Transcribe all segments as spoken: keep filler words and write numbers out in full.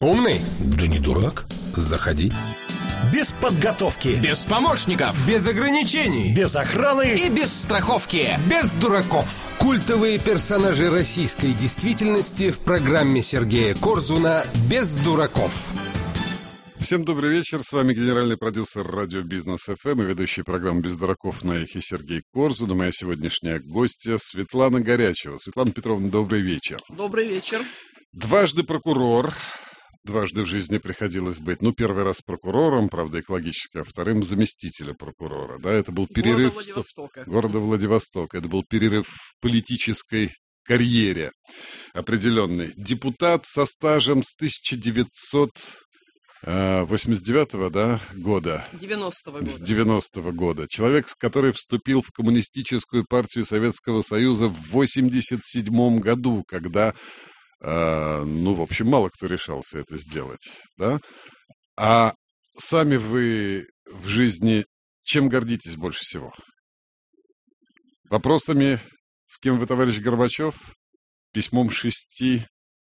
Умный? Да не дурак. Заходи. Без подготовки, без помощников, без ограничений, без охраны и без страховки, без дураков. Культовые персонажи российской действительности в программе Сергея Корзуна «Без дураков». Всем добрый вечер, с вами генеральный продюсер радио Бизнес эф эм и ведущий программы «Без дураков» на эхе Сергей Корзун. И моя сегодняшняя гостья Светлана Горячева. Светлана Петровна, добрый вечер. Добрый вечер. Дважды прокурор, дважды в жизни приходилось быть. Ну, первый раз прокурором, правда, экологически, а вторым заместителем прокурора. Да, это был перерыв... Города Владивостока. Города Владивостока. Это был перерыв в политической карьере определенный. Депутат со стажем с тысяча девятьсот восемьдесят девятого, да, года. девяностого года. С девяностого года. Человек, который вступил в Коммунистическую партию Советского Союза в восемьдесят седьмом году, когда, э, ну, в общем, мало кто решался это сделать, да? А сами вы в жизни чем гордитесь больше всего? Вопросами, с кем вы, товарищ Горбачев? Письмом шести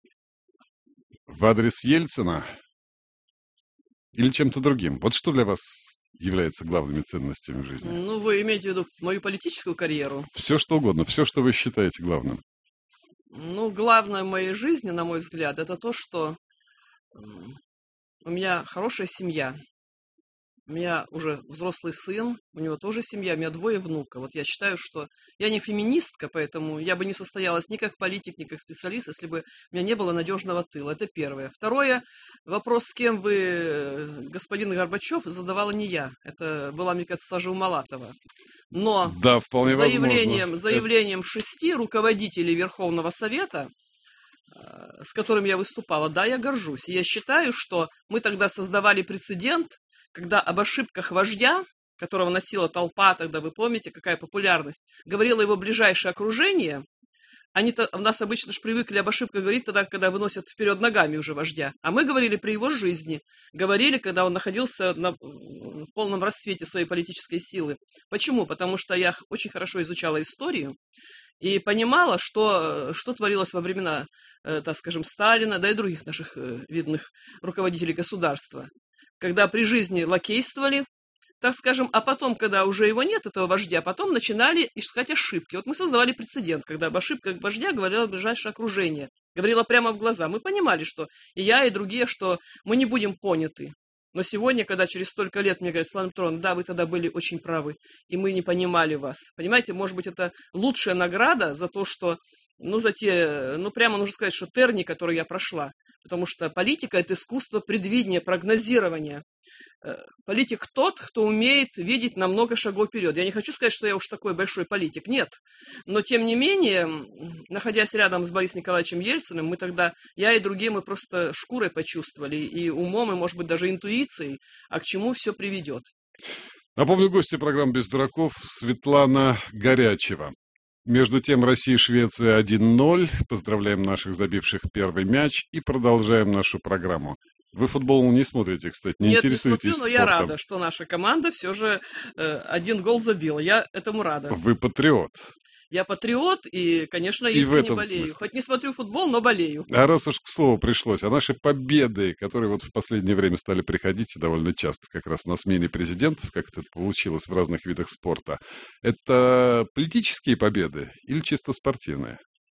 в адрес Ельцина? Или чем-то другим? Вот что для вас является главными ценностями в жизни? Ну, вы имеете в виду мою политическую карьеру? Все, что угодно. Все, что вы считаете главным. Ну, главное в моей жизни, на мой взгляд, это то, что у меня хорошая семья. У меня уже взрослый сын, у него тоже семья, у меня двое внуков. Вот я считаю, что я не феминистка, поэтому я бы не состоялась ни как политик, ни как специалист, если бы у меня не было надежного тыла. Это первое. Второе, вопрос, с кем вы, господин Горбачев, задавала не я. Это была, мне кажется, Сажа Умалатова. Но да, вполне заявлением, возможно. заявлением шести руководителей Верховного Совета, с которым я выступала, да, я горжусь. И я считаю, что мы тогда создавали прецедент, когда об ошибках вождя, которого носила толпа, тогда вы помните, какая популярность, говорило его ближайшее окружение. Они-то у нас обычно же привыкли об ошибках говорить тогда, когда выносят вперед ногами уже вождя. А мы говорили при его жизни. Говорили, когда он находился на, в полном расцвете своей политической силы. Почему? Потому что я очень хорошо изучала историю и понимала, что, что творилось во времена, э, так скажем, Сталина, да и других наших э, видных руководителей государства. Когда при жизни лакействовали, так скажем, а потом, когда уже его нет, этого вождя, потом начинали искать ошибки. Вот мы создавали прецедент, когда об ошибках вождя говорило ближайшее окружение, говорило прямо в глаза. Мы понимали, что и я, и другие, что мы не будем поняты. Но сегодня, когда через столько лет мне говорят: Светлана Петровна, да, вы тогда были очень правы, и мы не понимали вас. Понимаете, может быть, это лучшая награда за то, что, ну, за те, ну, прямо нужно сказать, что тернии, которые я прошла. Потому что политика – это искусство предвидения, прогнозирования. Политик тот, кто умеет видеть на много шагов вперед. Я не хочу сказать, что я уж такой большой политик, нет. Но, тем не менее, находясь рядом с Борисом Николаевичем Ельциным, мы тогда, я и другие, мы просто шкурой почувствовали, и умом, и, может быть, даже интуицией, а к чему все приведет. Напомню, гости программы «Без дураков» Светлана Горячева. Между тем, Россия и Швеция один ноль. Поздравляем наших забивших первый мяч и продолжаем нашу программу. Вы футбол не смотрите, кстати, не Нет, интересуетесь не смотрю, но спортом. я рада, что наша команда все же э, один гол забила. Я этому рада. Вы патриот. Я патриот и, конечно, И в искренне этом болею. смысле. Хоть не смотрю футбол, но болею. А раз уж к слову пришлось, а наши победы, которые вот в последнее время стали приходить довольно часто, как раз на смене президентов, как это получилось в разных видах спорта, это политические победы или чисто спортивные?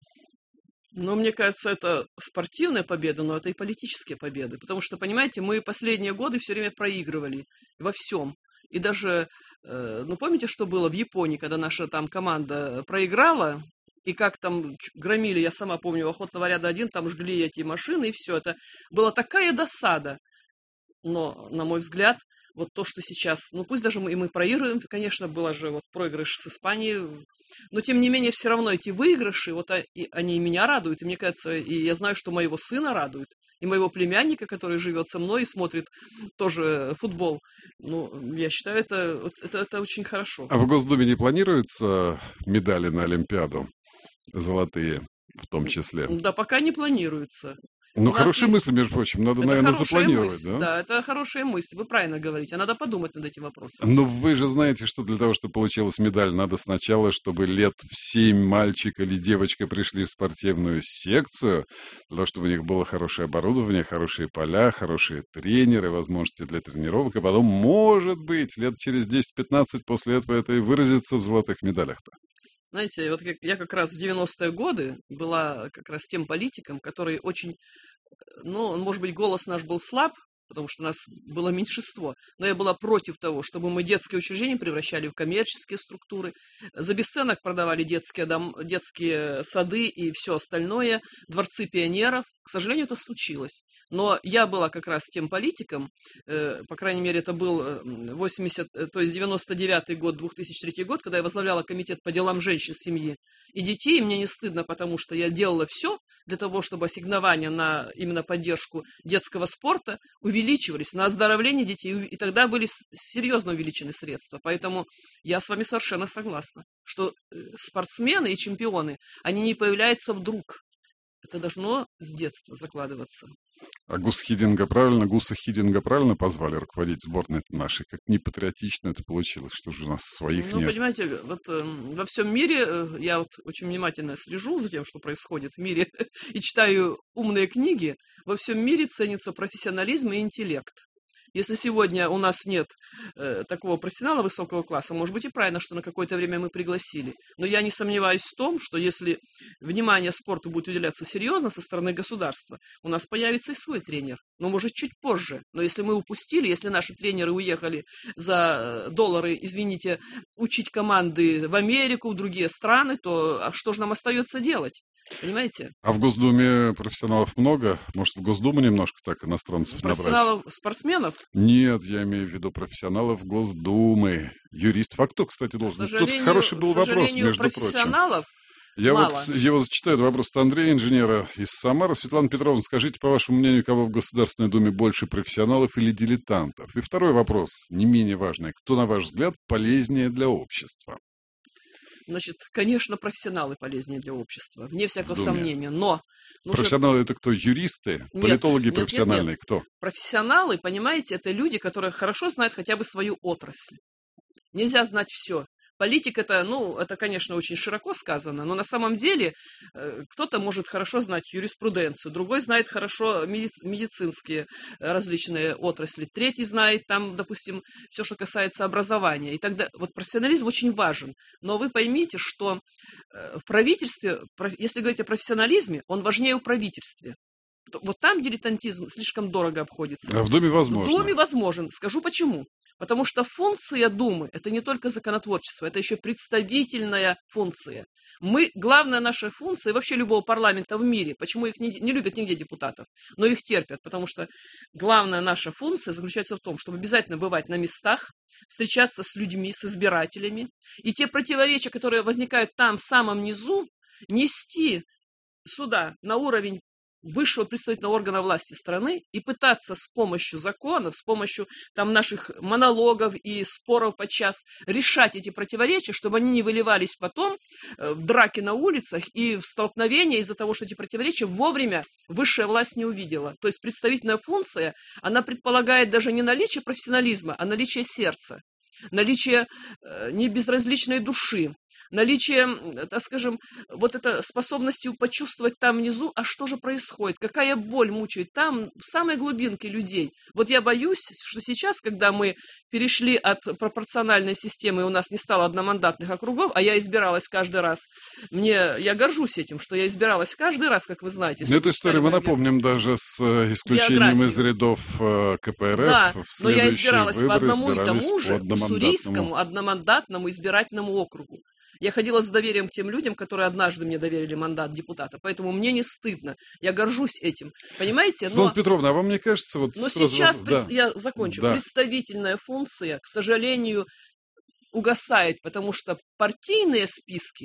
Ну, мне кажется, это спортивная победа, но это и политические победы. Потому что, понимаете, мы последние годы все время проигрывали во всем. И даже, э, ну, помните, что было в Японии, когда наша там команда проиграла, и как там громили, я сама помню, охотного ряда один, там жгли эти машины, и все это. Была такая досада. Но, на мой взгляд, вот то, что сейчас, ну, пусть даже мы, и мы проигрываем, конечно, был же вот проигрыш с Испанией, но, тем не менее, все равно эти выигрыши, вот они и меня радуют, и мне кажется, и я знаю, что моего сына радуют, и моего племянника, который живет со мной и смотрит тоже футбол. Ну, я считаю, это, это, это очень хорошо. А в Госдуме не планируются медали на Олимпиаду? Золотые в том числе? Да, пока не планируется. Ну, У нас хорошая есть- мысль, между прочим, надо, Это наверное, хорошая запланировать, мысль, да? Да, это хорошая мысль, вы правильно говорите. Надо подумать над этим вопросом. Но вы же знаете, что для того, чтобы получилась медаль, надо сначала, чтобы лет в семь мальчик или девочка пришли в спортивную секцию, для того, чтобы у них было хорошее оборудование, хорошие поля, хорошие тренеры, возможности для тренировок, и потом, может быть, лет через десять-пятнадцать после этого это и выразится в золотых медалях-то. Знаете, вот как- я как раз в девяностые годы была как раз тем политиком, который очень, ну, может быть, голос наш был слаб, потому что у нас было меньшинство, но я была против того, чтобы мы детские учреждения превращали в коммерческие структуры, за бесценок продавали детские, дом, детские сады и все остальное, дворцы пионеров. К сожалению, это случилось. Но я была как раз тем политиком, э, по крайней мере, это был э, восемьдесят, э, то есть девяносто девятый год, две тысячи третий год, когда я возглавляла комитет по делам женщин, семьи и детей, и мне не стыдно, потому что я делала все для того, чтобы ассигнования на именно поддержку детского спорта увеличивались, на оздоровление детей, и тогда были с- серьезно увеличены средства. Поэтому я с вами совершенно согласна, что э, спортсмены и чемпионы, они не появляются вдруг. Это должно с детства закладываться. А Гус Хидинга правильно, Гуса Хидинга правильно позвали руководить сборной нашей? Как непатриотично это получилось, что же у нас своих Ну, нет? понимаете, вот э, во всем мире, э, я вот очень внимательно слежу за тем, что происходит в мире, и читаю умные книги, во всем мире ценится профессионализм и интеллект. Если сегодня у нас нет э, такого профессионала высокого класса, может быть и правильно, что на какое-то время мы пригласили. Но я не сомневаюсь в том, что если внимание спорту будет уделяться серьезно со стороны государства, у нас появится и свой тренер. Но, может, чуть позже. Но если мы упустили, если наши тренеры уехали за доллары, извините, учить команды в Америку, в другие страны, то а что же нам остается делать? Понимаете? А в Госдуме профессионалов много? Может, в Госдуму немножко так иностранцев набрать? Профессионалов, спортсменов, Нет, я имею в виду профессионалов Госдумы, юристов. А кто, кстати, к должен? Тут сожалению, хороший был к вопрос, сожалению, между прочим. профессионалов Я мало. вот его зачитаю, это вопрос от Андрея, инженера из Самары. Светлана Петровна, скажите, по вашему мнению, кого в Государственной Думе больше, профессионалов или дилетантов? И второй вопрос, не менее важный. Кто, на ваш взгляд, полезнее для общества? Значит, конечно, профессионалы полезнее для общества, вне всякого В Думе. сомнения, но нужно- Профессионалы это кто? Юристы? Нет, Политологи нет, нет, профессиональные? Кто? профессионалы, понимаете, это люди, которые хорошо знают хотя бы свою отрасль. Нельзя знать все. Политик это, ну, это, конечно, очень широко сказано, но на самом деле э, кто-то может хорошо знать юриспруденцию, другой знает хорошо меди- медицинские э, различные отрасли, третий знает там, допустим, все, что касается образования. И тогда вот профессионализм очень важен. Но вы поймите, что э, в правительстве, про- если говорить о профессионализме, он важнее в правительстве. Вот там дилетантизм слишком дорого обходится. А в Думе возможно. В Думе возможен. Скажу почему. Потому что функция Думы – это не только законотворчество, это еще представительная функция. Мы, главная наша функция, и вообще любого парламента в мире, почему их не, не любят нигде депутатов, но их терпят, потому что главная наша функция заключается в том, чтобы обязательно бывать на местах, встречаться с людьми, с избирателями, и те противоречия, которые возникают там, в самом низу, нести сюда на уровень высшего представительного органа власти страны и пытаться с помощью законов, с помощью там наших монологов и споров подчас решать эти противоречия, чтобы они не выливались потом в драки на улицах и в столкновения из-за того, что эти противоречия вовремя высшая власть не увидела. То есть представительная функция, она предполагает даже не наличие профессионализма, а наличие сердца, наличие э, небезразличной души, наличие, так скажем, вот это способностью почувствовать там внизу, а что же происходит, какая боль мучает там, в самой глубинке людей. Вот я боюсь, что сейчас, когда мы перешли от пропорциональной системы, и у нас не стало одномандатных округов, а я избиралась каждый раз, мне, я горжусь этим, что я избиралась каждый раз, как вы знаете. Эту историю мы напомним даже с исключением биографию. из рядов КПРФ. Да, в но я следующие избиралась по выборы одному и избирались тому по же одномандатному. уссурийскому одномандатному избирательному округу. Я ходила с доверием к тем людям, которые однажды мне доверили мандат депутата, поэтому мне не стыдно, я горжусь этим, понимаете? Светлана Но, Петровна, а вам не кажется... Вот но сразу... сейчас, да. пред- я закончу, Да. представительная функция, к сожалению, угасает, потому что партийные списки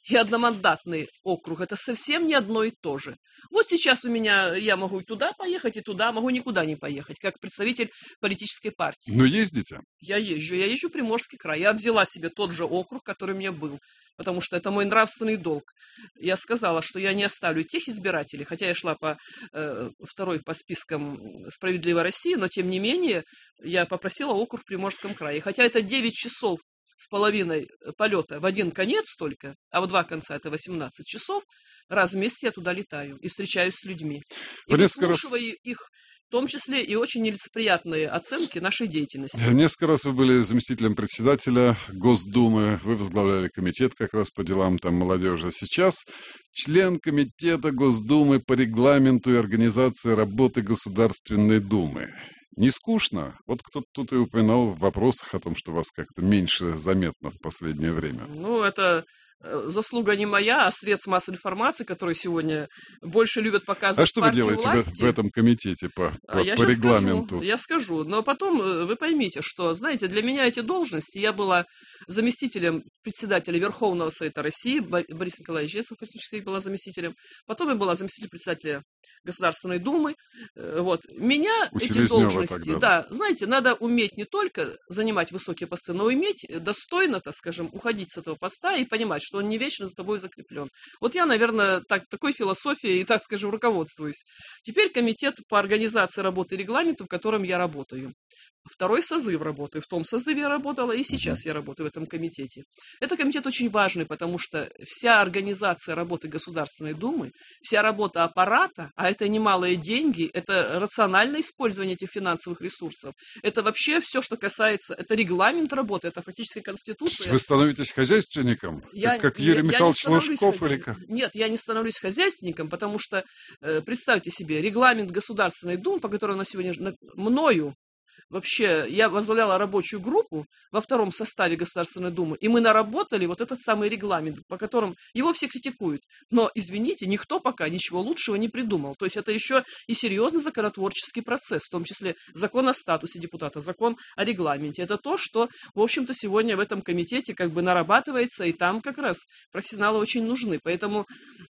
и одномандатный округ – это совсем не одно и то же. Вот сейчас у меня, я могу и туда поехать, и туда, могу никуда не поехать, как представитель политической партии. Но ездите? Я езжу, я езжу в Приморский край. Я взяла себе тот же округ, который у меня был, потому что это мой нравственный долг. Я сказала, что я не оставлю тех избирателей, хотя я шла по э, второй по спискам «Справедливой России», но тем не менее я попросила округ в Приморском крае. Хотя это девять часов с половиной полета в один конец только, а в два конца это восемнадцать часов, раз в месяц я туда летаю и встречаюсь с людьми. И выслушиваю раз... их, в том числе и очень нелицеприятные оценки нашей деятельности. Несколько раз вы были заместителем председателя Госдумы, вы возглавляли комитет как раз по делам там молодежи. Сейчас член комитета Госдумы по регламенту и организации работы Государственной Думы. Не скучно? Вот кто-то тут и упоминал в вопросах о том, что вас как-то меньше заметно в последнее время. Ну, это заслуга не моя, а средств массовой информации, которые сегодня больше любят показывать. А что вы делаете власти. в, в этом комитете по, по, я по регламенту? Скажу, я скажу, но потом вы поймите, что, знаете, для меня эти должности, я была заместителем председателя Верховного Совета России, Борис Николаевич Ельцин фактически была заместителем, потом я была заместителем председателя Государственной Думы. Вот. Меня У эти Селезнёва должности, тогда. да, знаете, надо уметь не только занимать высокие посты, но уметь достойно, так скажем, уходить с этого поста и понимать, что он не вечно за тобой закреплен. Вот я, наверное, так, такой философией, так скажем, руководствуюсь. Теперь комитет по организации работы и регламенту, в котором я работаю. Второй созыв работаю. В том созыве я работала, и сейчас я работаю в этом комитете. Этот комитет очень важный, потому что вся организация работы Государственной Думы, вся работа аппарата, а это немалые деньги, это рациональное использование этих финансовых ресурсов, это вообще все, что касается, это регламент работы, это фактически конституция. Вы становитесь хозяйственником? Я, как как Юрий я, Михайлович я Лужков или как? Нет, я не становлюсь хозяйственником, потому что, э, представьте себе, регламент Государственной Думы, по которому на сегодня мною, вообще, я возглавляла рабочую группу во втором составе Государственной Думы, и мы наработали вот этот самый регламент, по которому его все критикуют. Но, извините, никто пока ничего лучшего не придумал. То есть это еще и серьезный законотворческий процесс, в том числе закон о статусе депутата, закон о регламенте. Это то, что, в общем-то, сегодня в этом комитете как бы нарабатывается, и там как раз профессионалы очень нужны. Поэтому...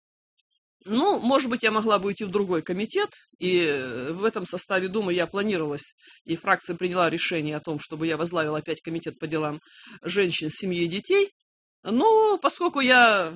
Ну, может быть, я могла бы уйти в другой комитет, и в этом составе Думы я планировалась, и фракция приняла решение о том, чтобы я возглавила опять комитет по делам женщин, семьи и детей. Но поскольку я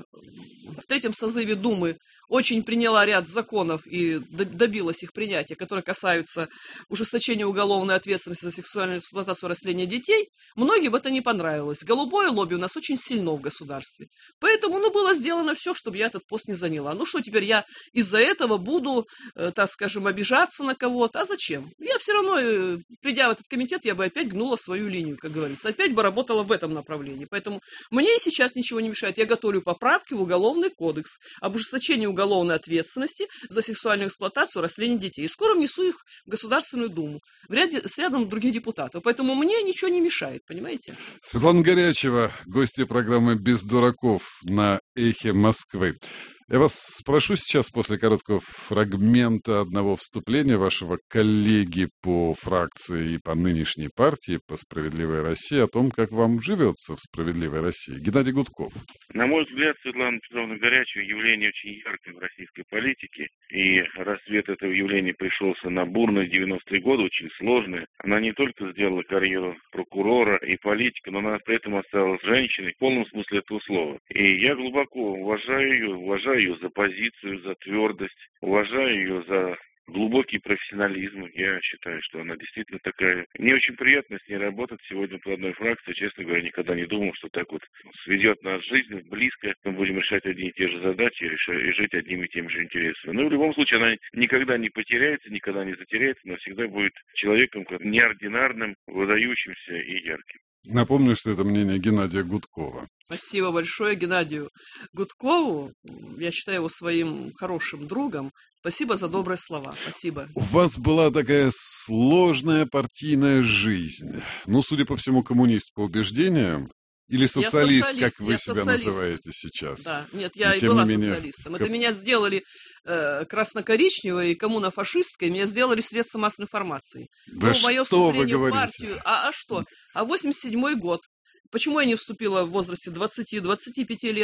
в третьем созыве Думы очень приняла ряд законов и добилась их принятия, которые касаются ужесточения уголовной ответственности за сексуальную эксплуатацию растения детей, многим это не понравилось. Голубое лобби у нас очень сильно в государстве. Поэтому, ну, было сделано все, чтобы я этот пост не заняла. Ну, что теперь я из-за этого буду, э, так скажем, обижаться на кого-то? А зачем? Я все равно, э, придя в этот комитет, я бы опять гнула свою линию, как говорится. Опять бы работала в этом направлении. Поэтому мне сейчас ничего не мешает. Я готовлю поправки в Уголовный кодекс об ужесточении уголовной ответственности за сексуальную эксплуатацию растений детей. И скоро внесу их в Государственную Думу в ряде, с рядом других депутатов. Поэтому мне ничего не мешает, понимаете? Светлана Горячева, гостья программы «Без дураков» на «Эхе Москвы». Я вас спрошу сейчас после короткого фрагмента одного вступления вашего коллеги по фракции и по нынешней партии, по «Справедливой России», о том, как вам живется в «Справедливой России». Геннадий Гудков. На мой взгляд, Светлана Петровна Горячева явление очень яркое в российской политике. И рассвет этого явления пришелся на бурные девяностые годы, очень сложные. Она не только сделала карьеру прокурора и политика, но она при этом осталась женщиной в полном смысле этого слова. И я глубоко уважаю ее, уважаю ее за позицию, за твердость, уважаю ее за глубокий профессионализм. Я считаю, что она действительно такая. Мне очень приятно с ней работать сегодня по одной фракции. Честно говоря, никогда не думал, что так вот сведет нас жизнь близко. Мы будем решать одни и те же задачи и, решать, и жить одними и теми же интересами. Но в любом случае она никогда не потеряется, никогда не затеряется, но всегда будет человеком неординарным, выдающимся и ярким. Напомню, что это мнение Геннадия Гудкова. Спасибо большое Геннадию Гудкову. Я считаю его своим хорошим другом. Спасибо за добрые слова. Спасибо. У вас была такая сложная партийная жизнь. Ну, судя по всему, коммунист по убеждениям. Или социалист, социалист как вы себя социалист. Называете сейчас. Да, нет, я и была менее... социалистом. Это меня сделали э, красно-коричневой, коммуно-фашисткой, меня сделали средства массовой информации. Да, ну, что мое вступление в партию. А, а что? А восемьдесят седьмой год. Почему я не вступила в возрасте двадцати-двадцати пяти лет?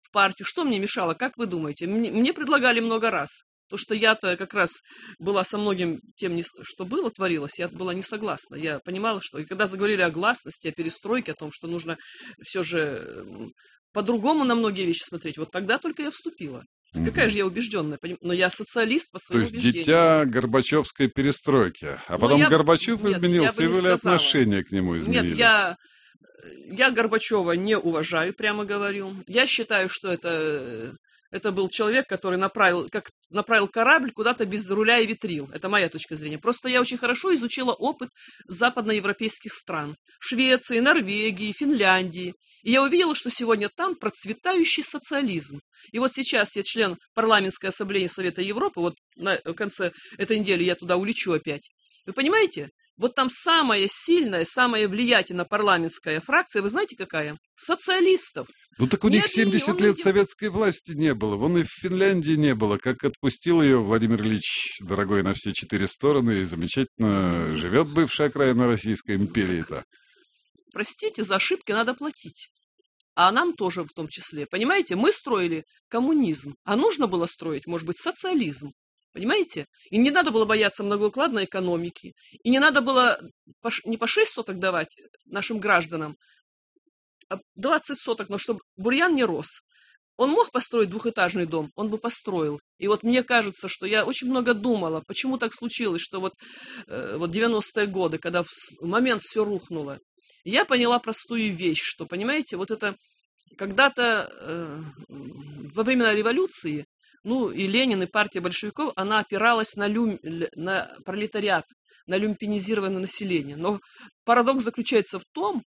в партию. Что мне мешало, как вы думаете? Мне, мне предлагали много раз. То, что я-то как раз была со многим тем, что было, творилось, я была не согласна. Я понимала, что... И когда заговорили о гласности, о перестройке, о том, что нужно все же по-другому на многие вещи смотреть, вот тогда только я вступила. Mm-hmm. Какая же я убежденная, но я социалист по своему убеждению. То есть дитя Горбачевской перестройки, а потом я... Горбачев Нет, изменился, и вы ли отношение к нему изменили? Нет, я... я Горбачева не уважаю, прямо говорю. Я считаю, что это... Это был человек, который направил, как, направил корабль куда-то без руля и ветрил. Это моя точка зрения. Просто я очень хорошо изучила опыт западноевропейских стран. Швеции, Норвегии, Финляндии. И я увидела, что сегодня там процветающий социализм. И вот сейчас я член парламентской ассамблеи Совета Европы. Вот на конце этой недели я туда улечу опять. Вы понимаете? Вот там самая сильная, самая влиятельная парламентская фракция, вы знаете какая? Социалистов. Ну так у Нет, них семьдесят лет не... советской власти не было. Вон и в Финляндии не было. Как отпустил ее Владимир Ильич, дорогой, на все четыре стороны, и замечательно живет бывшая окраина Российской империи-то. Простите, за ошибки надо платить. А нам тоже в том числе. Понимаете, мы строили коммунизм, а нужно было строить, может быть, социализм. Понимаете? И не надо было бояться многоукладной экономики. И не надо было не по шесть соток давать нашим гражданам, а двадцать соток, но чтобы бурьян не рос. Он мог построить двухэтажный дом, он бы построил. И вот мне кажется, что я очень много думала, почему так случилось, что вот, э, вот девяностые годы, когда в момент все рухнуло, я поняла простую вещь, что, понимаете, вот это когда-то э, во времена революции, ну, и Ленин, и партия большевиков, она опиралась на, люм, на пролетариат, на люмпинизированное население. Но парадокс заключается в том,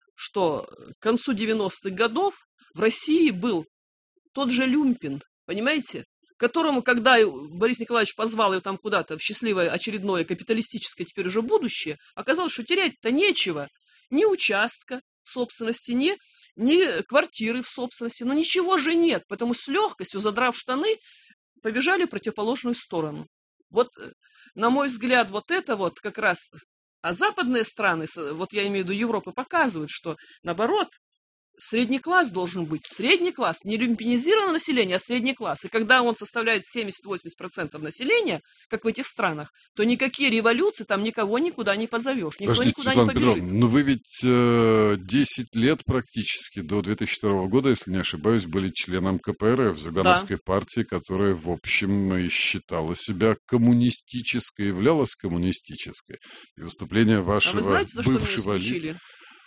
что к концу девяностых годов в России был тот же люмпин, понимаете, которому, когда Борис Николаевич позвал ее там куда-то в счастливое очередное капиталистическое теперь уже будущее, оказалось, что терять-то нечего. Ни участка собственности, ни, ни квартиры в собственности, но ничего же нет, потому с легкостью, задрав штаны, побежали в противоположную сторону. Вот, на мой взгляд, вот это вот как раз, а западные страны, вот я имею в виду Европы, показывают, что, наоборот, средний класс должен быть. Средний класс, не люмпинизированное население, а средний класс. И когда он составляет семьдесят-восемьдесят процентов населения, как в этих странах, то никакие революции там никого никуда не позовешь. Никто Подождите, никуда Светлана не побежит. Петровна, но вы ведь э, десять лет практически, до две тысячи второго года, если не ошибаюсь, были членом ка пэ эр эф, Зюгановской да. партии, которая, в общем, считала себя коммунистической, являлась коммунистической. И выступление вашего а вы знаете, за бывшего что меня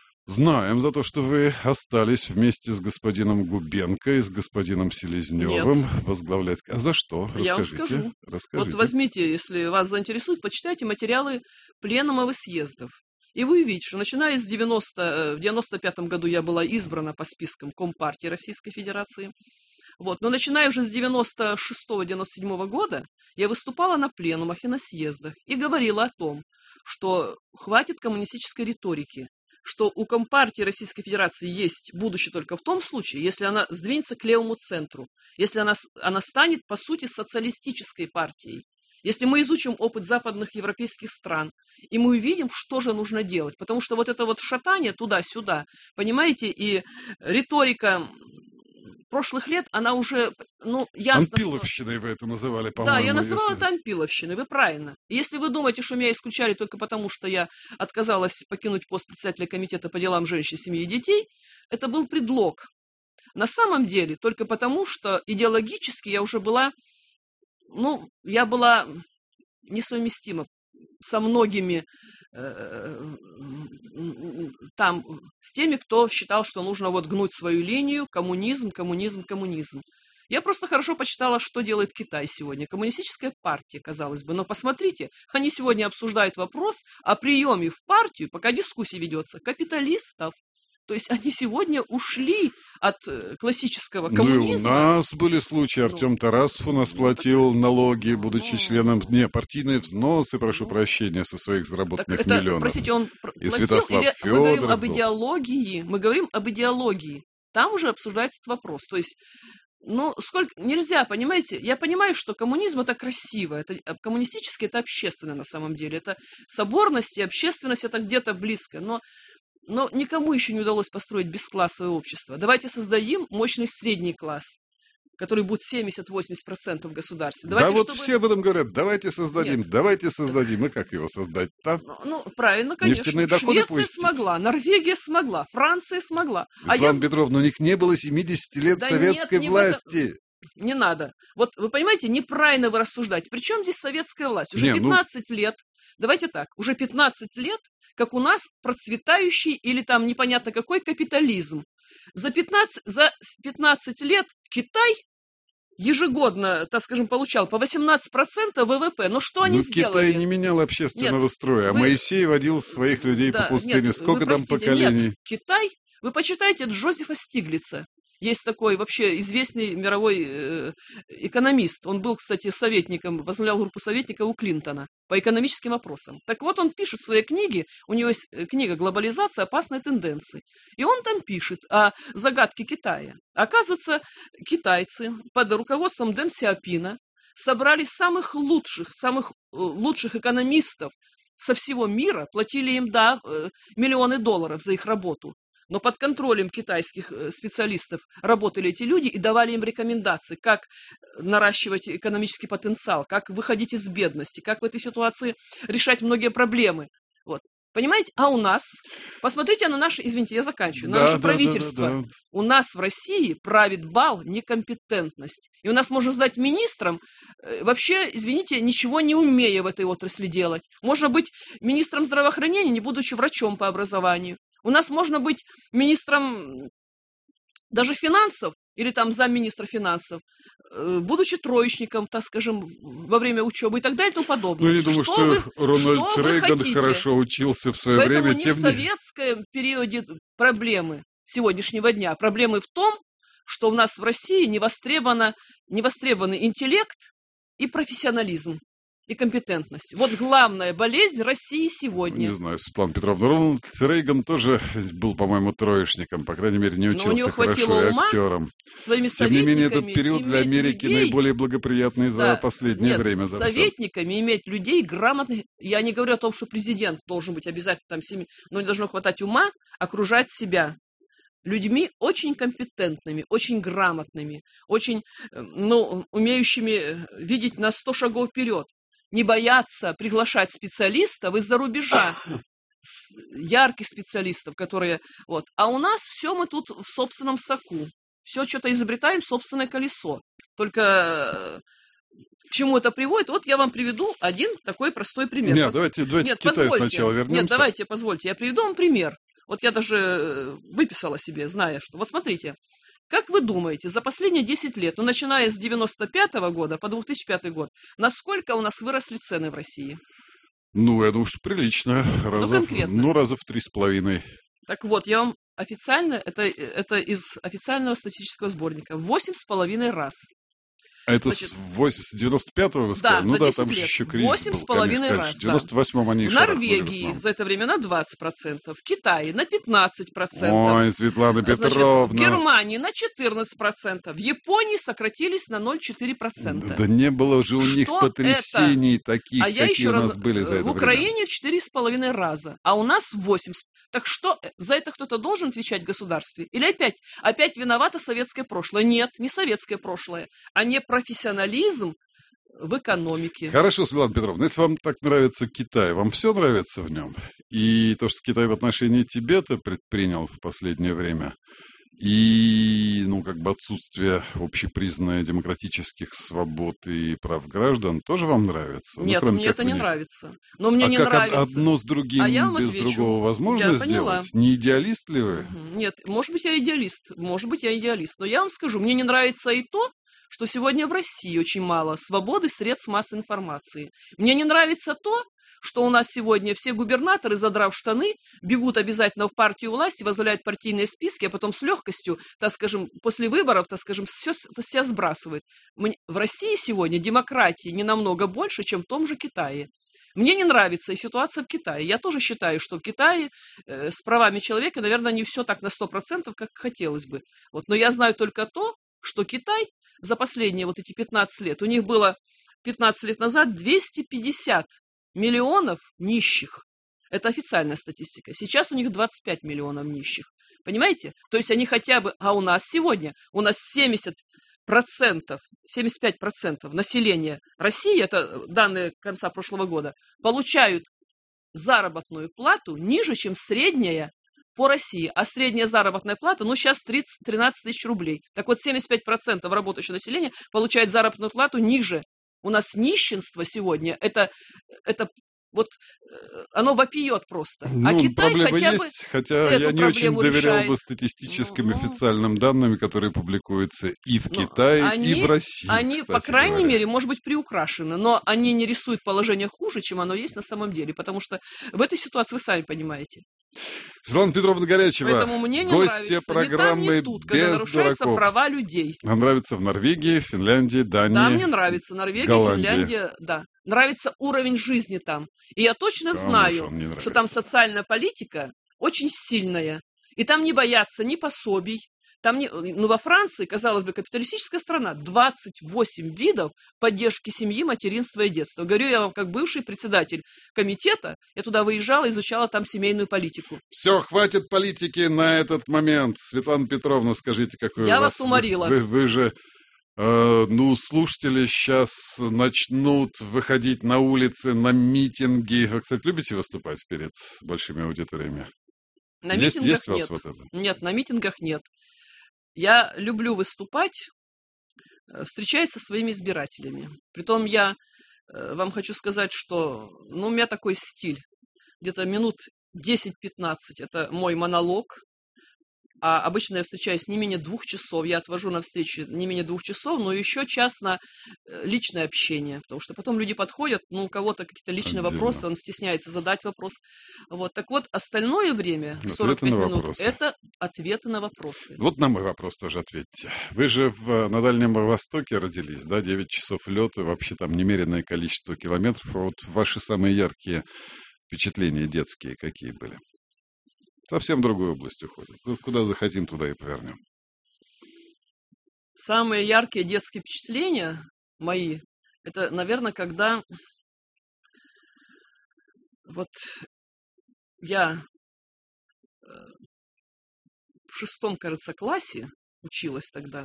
Знаем за то, что вы остались вместе с господином Губенко и с господином Селезневым Нет. возглавлять. А за что? Я Расскажите. вам скажу. Расскажите. Вот возьмите, если вас заинтересует, почитайте материалы пленумов и съездов. И вы увидите, что начиная с девяностого, в девяносто пятом году я была избрана по спискам Компартии Российской Федерации. Вот. Но начиная уже с девяносто шестого — девяносто седьмого года я выступала на пленумах и на съездах и говорила о том, что хватит коммунистической риторики, что у Компартии Российской Федерации есть будущее только в том случае, если она сдвинется к левому центру, если она, она станет, по сути, социалистической партией. Если мы изучим опыт западных европейских стран, и мы увидим, что же нужно делать. Потому что вот это вот шатание туда-сюда, понимаете, и риторика прошлых лет, она уже, ну, ясно, Анпиловщиной что... вы это называли, по-моему. Да, я называла если... это Анпиловщиной, вы правильно. И если вы думаете, что меня исключали только потому, что я отказалась покинуть пост председателя комитета по делам женщин, семьи и детей, это был предлог. На самом деле, только потому, что идеологически я уже была, ну, я была несовместима со многими там с теми, кто считал, что нужно вот гнуть свою линию, коммунизм, коммунизм, коммунизм. Я просто хорошо почитала, что делает Китай сегодня. Коммунистическая партия, казалось бы. Но посмотрите, они сегодня обсуждают вопрос о приеме в партию, пока дискуссия ведется, капиталистов. То есть они сегодня ушли от классического коммунизма. Ну и у нас были случаи. Артем ну, Тарасов у нас платил налоги, будучи ну, членом... Не, партийные взносы, прошу ну, прощения, со своих заработанных это, миллионов. Простите, он и платил, Святослав или Федоров мы говорим об был. идеологии? Мы говорим об идеологии. Там уже обсуждается этот вопрос. То есть, ну, сколько... Нельзя, понимаете? Я понимаю, что коммунизм — это красиво. Это, коммунистически — это общественно на самом деле. Это соборность и общественность — это где-то близко. Но Но никому еще не удалось построить бесклассовое общество. Давайте создадим мощный средний класс, который будет семьдесят-восемьдесят процентов в государстве. Давайте, да вот чтобы... все об этом говорят. Давайте создадим, Нет. давайте создадим. И как его создать-то? Ну, ну, правильно, конечно. Нефтяные доходы Швеция пустить. смогла, Норвегия смогла, Франция смогла. А Светлана я... Петровна, у них не было семидесяти лет Да советской нет, не в власти. Не надо. Вот вы понимаете, неправильно вы рассуждаете. Причем здесь советская власть? Уже Не, ну- пятнадцать лет. Давайте так, уже пятнадцать лет, как у нас процветающий или там непонятно какой капитализм. За пятнадцать, за пятнадцать лет Китай ежегодно, так скажем, получал по восемнадцать процентов ВВП. Но что они Ну, сделали? Китай не менял общественного Нет, строя, а вы- Моисей водил своих людей Да, по пустыне. нет, Сколько вы там простите, поколений? Нет, Китай, вы почитайте Джозефа Стиглица. Есть такой вообще известный мировой э, экономист. Он был, кстати, советником, возглавлял группу советников у Клинтона по экономическим вопросам. Так вот, он пишет в своей книге, у него есть книга «Глобализация. Опасные тенденции». И он там пишет о загадке Китая. Оказывается, китайцы под руководством Дэн Сяопина собрали самых лучших, самых э, лучших экономистов со всего мира, платили им, да, э, миллионы долларов за их работу. Но под контролем китайских специалистов работали эти люди и давали им рекомендации, как наращивать экономический потенциал, как выходить из бедности, как в этой ситуации решать многие проблемы. Вот. Понимаете? А у нас, посмотрите на наше, извините, я заканчиваю, на Да, наше да, правительство. да, да, да. У нас в России правит бал некомпетентность. И у нас можно сдать министром, э, вообще, извините, ничего не умея в этой отрасли делать. Можно быть министром здравоохранения, не будучи врачом по образованию. У нас можно быть министром даже финансов или там замминистра финансов, э, будучи троечником, так скажем, во время учебы и так далее и тому подобное. Ну, я не думаю, что, вы, Рональд что вы Рейган хотите? хорошо учился в свое Поэтому время. не Тем в не... советском периоде проблемы сегодняшнего дня. Проблемы в том, что у нас в России не востребовано, не востребованы интеллект и профессионализм, и компетентность. Вот главная болезнь России сегодня. Не знаю, Светлана Петровна. Рональд Рейган тоже был, по-моему, троечником. По крайней мере, не Но у него учился хорошо хватило и ума актером. Своими Тем не менее, этот советниками период для иметь Америки людей, наиболее благоприятный за да, последнее нет, время. За всё. советниками иметь людей грамотных. Я не говорю о том, что президент должен быть обязательно там семи, но не должно хватать ума окружать себя людьми очень компетентными, очень грамотными, очень, ну, умеющими видеть на сто шагов вперед. Не бояться приглашать специалистов из-за рубежа, ярких специалистов, которые... Вот. А у нас все мы тут в собственном соку. Все что-то изобретаем, собственное колесо. Только к чему это приводит? Вот я вам приведу один такой простой пример. Нет, Поз... давайте, давайте Нет, к Китаю позвольте. сначала вернемся. Нет, давайте, позвольте, я приведу вам пример. Вот я даже выписала себе, зная, что... Вот смотрите, как вы думаете, за последние десять лет, ну, начиная с девяносто пятого года по две тысячи пятый год, насколько у нас выросли цены в России? Ну, я думаю, что прилично. Разов, конкретно. ну, раза в три с половиной. Так вот, я вам официально, это, это из официального статистического сборника, восемь с половиной раз. А это Значит, с, восемь- с девяносто пятого вы да, сказали? Ну за да, десять там же лет. еще кризис Восемь был, с половиной конечно, раз, конечно. В девяносто восьмом они В шарахнули в Норвегии основном. за это время на двадцать процентов, в Китае на пятнадцать процентов. Ой, Светлана Значит, Петровна. в Германии на четырнадцать процентов, в Японии сократились на ноль целых четыре десятых процента. Да, да не было же у них Что потрясений таких, А я какие еще у нас раз, были за это в время. Украине в четыре с половиной раза, а у нас восемь. Так что, за это кто-то должен отвечать в государстве? Или опять, опять виновато советское прошлое? Нет, не советское прошлое, а не профессионализм в экономике. Хорошо, Светлана Петровна, если вам так нравится Китай, вам все нравится в нем? И то, что Китай в отношении Тибета предпринял в последнее время, и, ну, как бы отсутствие общепризнанных демократических свобод и прав граждан тоже вам нравится? Нет, ну, кроме мне как это не мне. нравится. Но мне а не как нравится. одно с другим А я вам без отвечу. другого возможно Я сделать? поняла. Не идеалист ли вы? Нет, может быть, я идеалист, может быть, я идеалист. Но я вам скажу, мне не нравится и то, что сегодня в России очень мало свободы средств массовой информации. Мне не нравится то, что у нас сегодня все губернаторы, задрав штаны, бегут обязательно в партию власти, возглавляют партийные списки, а потом с легкостью, так скажем, после выборов, так скажем, все себя сбрасывают. В России сегодня демократии не намного больше, чем в том же Китае. Мне не нравится и ситуация в Китае. Я тоже считаю, что в Китае э, с правами человека, наверное, не все так на сто процентов, как хотелось бы. Вот. Но я знаю только то, что Китай за последние вот эти пятнадцать лет, у них было пятнадцать лет назад двести пятьдесят миллионов нищих. Это официальная статистика. Сейчас у них двадцать пять миллионов нищих. Понимаете? То есть они хотя бы... А у нас сегодня, у нас семьдесят процентов, семьдесят пять процентов населения России, это данные конца прошлого года, получают заработную плату ниже, чем средняя по России. А средняя заработная плата, ну, сейчас тридцать, тринадцать тысяч рублей. Так вот, семьдесят пять процентов работающего населения получает заработную плату ниже. У нас нищенство сегодня, это, это вот, оно вопиет просто. Ну, а Китай проблема хотя есть, бы хотя я не очень доверял решает. бы статистическим Ну, официальным данным, которые публикуются и в Ну, Китае, они, и в России, Они, по кстати крайней говоря. мере, может быть, приукрашены, но они не рисуют положение хуже, чем оно есть на самом деле, потому что в этой ситуации вы сами понимаете. Светлана Петровна Горячева, Поэтому мне не гостья нравится программы ни там, ни тут, когда «Без нарушаются дураков». права людей. Нам нравится в Норвегии, Финляндии, Дании. Да, мне нравится Норвегия, Голландия. Финляндия, да. Нравится уровень жизни там. И я точно Кому знаю, же он не что там нравится? социальная политика очень сильная. И там не боятся ни пособий. Там не, ну, во Франции, казалось бы, капиталистическая страна, двадцать восемь видов поддержки семьи, материнства и детства. Говорю я вам, как бывший председатель комитета, я туда выезжала, изучала там семейную политику. Все, хватит политики на этот момент. Светлана Петровна, скажите, какой Я у вас... вас уморила. Вы, вы же, э, ну, слушатели сейчас начнут выходить на улицы, на митинги. Вы, кстати, любите выступать перед большими аудиториями? На есть, митингах есть у вас нет. вот это? Нет, на митингах нет. Я люблю выступать, э, встречаясь со своими избирателями. Притом я э, вам хочу сказать, что ну, у меня такой стиль. Где-то минут десять-пятнадцать это мой монолог. А обычно я встречаюсь не менее двух часов. Я отвожу на встречу не менее двух часов, но еще час на э, личное общение. Потому что потом люди подходят, ну, у кого-то какие-то личные Отдельно. вопросы, он стесняется задать вопрос. Вот. Так вот, остальное время, Ответы сорок пять на минут, вопросы. это ответы на вопросы. Вот на мой вопрос тоже ответьте. Вы же в, на Дальнем Востоке родились, да? девять часов лета, вообще там немеренное количество километров. А вот ваши самые яркие впечатления детские какие были? Совсем в другую область уходим. Куда захотим, туда и повернем. Самые яркие детские впечатления мои, это, наверное, когда вот я в шестом, кажется, классе училась тогда,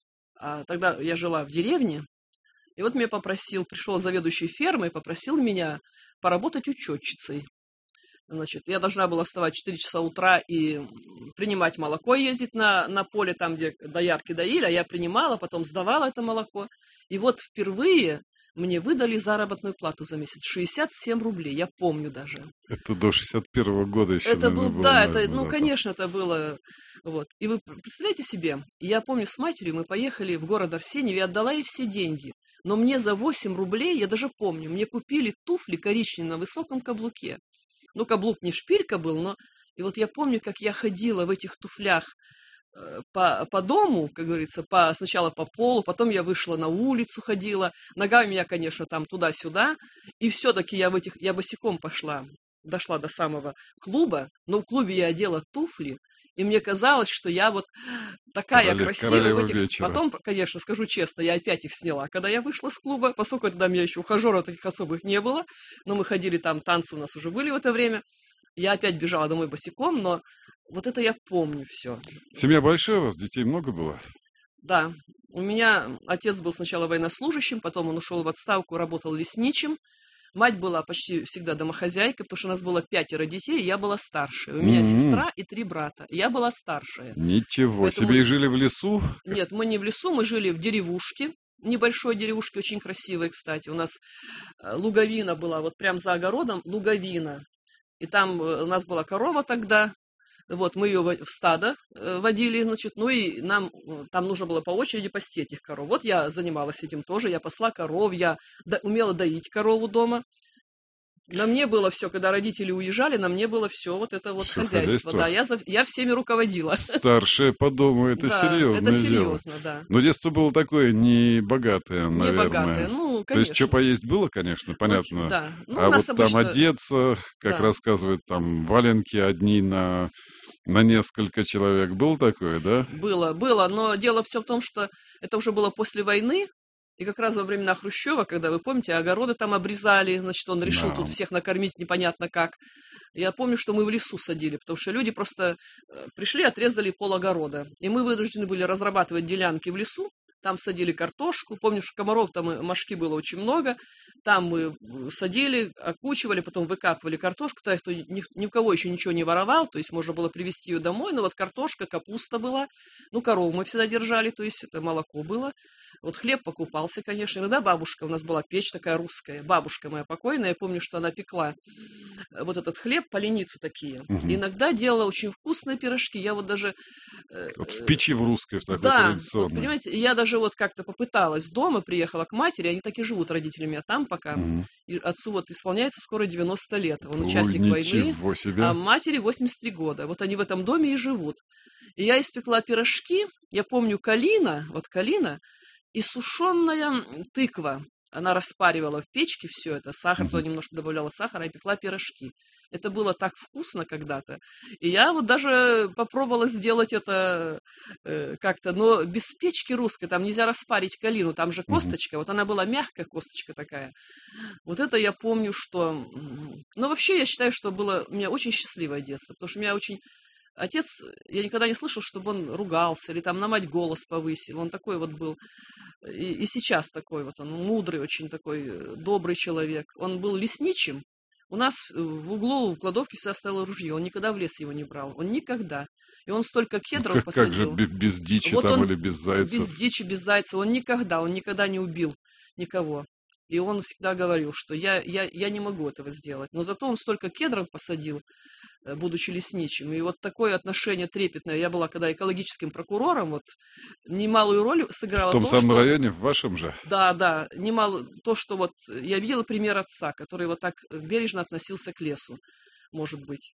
а тогда я жила в деревне, и вот меня попросил, пришел заведующий фермой и попросил меня поработать учетчицей. Значит, я должна была вставать в четыре часа утра и принимать молоко, ездить на, на поле, там, где доярки доили, а я принимала, потом сдавала это молоко. И вот впервые мне выдали заработную плату за месяц, шестьдесят семь рублей, я помню даже. Это до шестьдесят первого года еще, Это наверное, был, было, да, наверное, это, ну, да, конечно, это было, вот. И вы представляете себе, я помню, с матерью мы поехали в город Арсеньев, я отдала ей все деньги. Но мне за восемь рублей, я даже помню, мне купили туфли коричневые на высоком каблуке. Ну, каблук не шпилька был, но... И вот я помню, как я ходила в этих туфлях э, по, по дому, как говорится, по, сначала по полу, потом я вышла на улицу, ходила. Ногами я, конечно, там туда-сюда. И все-таки я в этих... Я босиком пошла, дошла до самого клуба, но в клубе я одела туфли. И мне казалось, что я вот такая Короле- красивая в королева этих... вечера. Потом, конечно, скажу честно, я опять их сняла, когда я вышла с клуба, поскольку тогда у меня еще ухажеров таких особых не было, но мы ходили там, танцы у нас уже были в это время. Я опять бежала домой босиком, но вот это я помню все. Семья большая у вас? Детей много было? Да, у меня отец был сначала военнослужащим, потом он ушел в отставку, работал лесничим. Мать была почти всегда домохозяйкой, потому что у нас было пятеро детей, и я была старшая. У меня М-м. сестра и три брата. Я была старшая. Ничего Поэтому- себе. И жили в лесу? Нет, мы не в лесу, мы жили в деревушке. Небольшой деревушке, очень красивой, кстати. У нас э, луговина была, вот прям за огородом луговина. И там э, у нас была корова тогда. Вот, мы ее в стадо э, водили, значит, ну и нам э, там нужно было по очереди пасти этих коров. Вот я занималась этим тоже, я пасла коров, я до- умела доить корову дома. На мне было все, когда родители уезжали, на мне было все вот это вот Всё хозяйство. хозяйство? Да, я, за- я всеми руководила. Старшая по дому, это Да, серьезное это дело. серьезно, да. Но детство было такое не богатое, наверное. Небогатые, ну, То есть, конечно. что поесть было, конечно, понятно. Ну, да. Ну, а у нас вот обычно... там одеться, как Да. рассказывают, там валенки одни на, на несколько человек. Было такое, да? Было, было, но дело все в том, что это уже было после войны, И как раз во времена Хрущева, когда, вы помните, огороды там обрезали, значит, он решил Да. тут всех накормить непонятно как. Я помню, что мы в лесу садили, потому что люди просто э, пришли, отрезали пол огорода. И мы вынуждены были разрабатывать делянки в лесу. Там садили картошку. Помню, что комаров там и мошки было очень много. Там мы садили, окучивали, потом выкапывали картошку. Так что ни, ни у кого еще ничего не воровал, то есть можно было привезти ее домой. Но вот картошка, капуста была. Ну, корову мы всегда держали, то есть это молоко было. Вот хлеб покупался, конечно. Иногда бабушка, у нас была печь такая русская. Бабушка моя покойная, я помню, что она пекла вот этот хлеб, поленицы такие. Мгм. Иногда делала очень вкусные пирожки. Я вот даже... э, Вот в печи в русской, в такой да, вот, традиционной. понимаете, я даже вот как-то попыталась дома, приехала к матери, они так и живут, родители у меня там пока. Мгм. И отцу вот исполняется скоро девяносто лет, он Ой, участник войны, ничего себе. а матери восемьдесят три года. Вот они в этом доме и живут. И я испекла пирожки, я помню калина, вот калина, и сушеная тыква. Она распаривала в печке все это, сахар, Мгм. туда немножко добавляла сахара, и пекла пирожки. Это было так вкусно когда-то. И я вот даже попробовала сделать это э, как-то, но без печки русской, там нельзя распарить калину, там же Мгм. косточка, вот она была мягкая косточка такая. Вот это я помню, что... м, Ну, вообще, я считаю, что было у меня очень счастливое детство, потому что у меня очень... Отец, я никогда не слышал, чтобы он ругался или там на мать голос повысил. Он такой вот был. И, и сейчас такой вот он, мудрый, очень такой э, добрый человек. Он был лесничим. У нас э, в углу в кладовке всегда стояло ружье. Он никогда в лес его не брал. Он никогда. И он столько кедров Как, как же посадил. бе- без дичи Вот там он или без зайцев? Без дичи, без зайца. Он никогда, он никогда не убил никого. И он всегда говорил, что я, я, я не могу этого сделать. Но зато он столько кедров посадил, э, будучи лесничим. И вот такое отношение трепетное. Я была когда экологическим прокурором, вот немалую роль сыграла В том то, самом что... районе, в вашем же? Да, да, немало то, что вот я видела пример отца, который вот так бережно относился к лесу, может быть.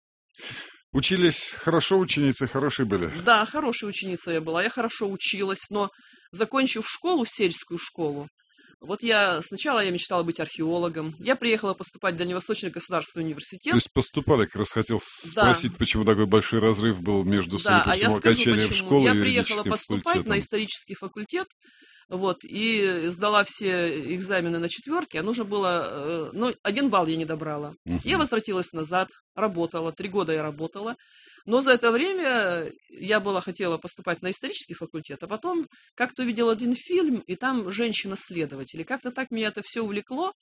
Учились хорошо, ученицы хорошие были? Да, хорошая ученица я была, я хорошо училась, но закончив школу, сельскую школу, вот я сначала я мечтала быть археологом. Я приехала поступать в Дальневосточный государственный университет. То есть поступали, как раз хотел Да. спросить, почему такой большой разрыв был между, судя Да, по а я всему, скажу окончанием почему. школы Я и приехала юридическим поступать факультетом. на исторический факультет, вот, и сдала все экзамены на четверки, а нужно было, э, ну, один балл я не добрала. Мгм. Я возвратилась назад, работала, три года я работала, но за это время я была, хотела поступать на исторический факультет, а потом как-то увидела один фильм, и там женщина-следователь, и как-то так меня это все увлекло,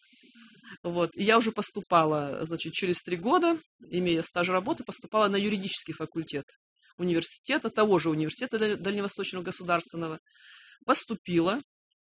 вот, и я уже поступала, значит, через три года, имея стаж работы, поступала на юридический факультет университета, того же университета Даль- Дальневосточного государственного, поступила,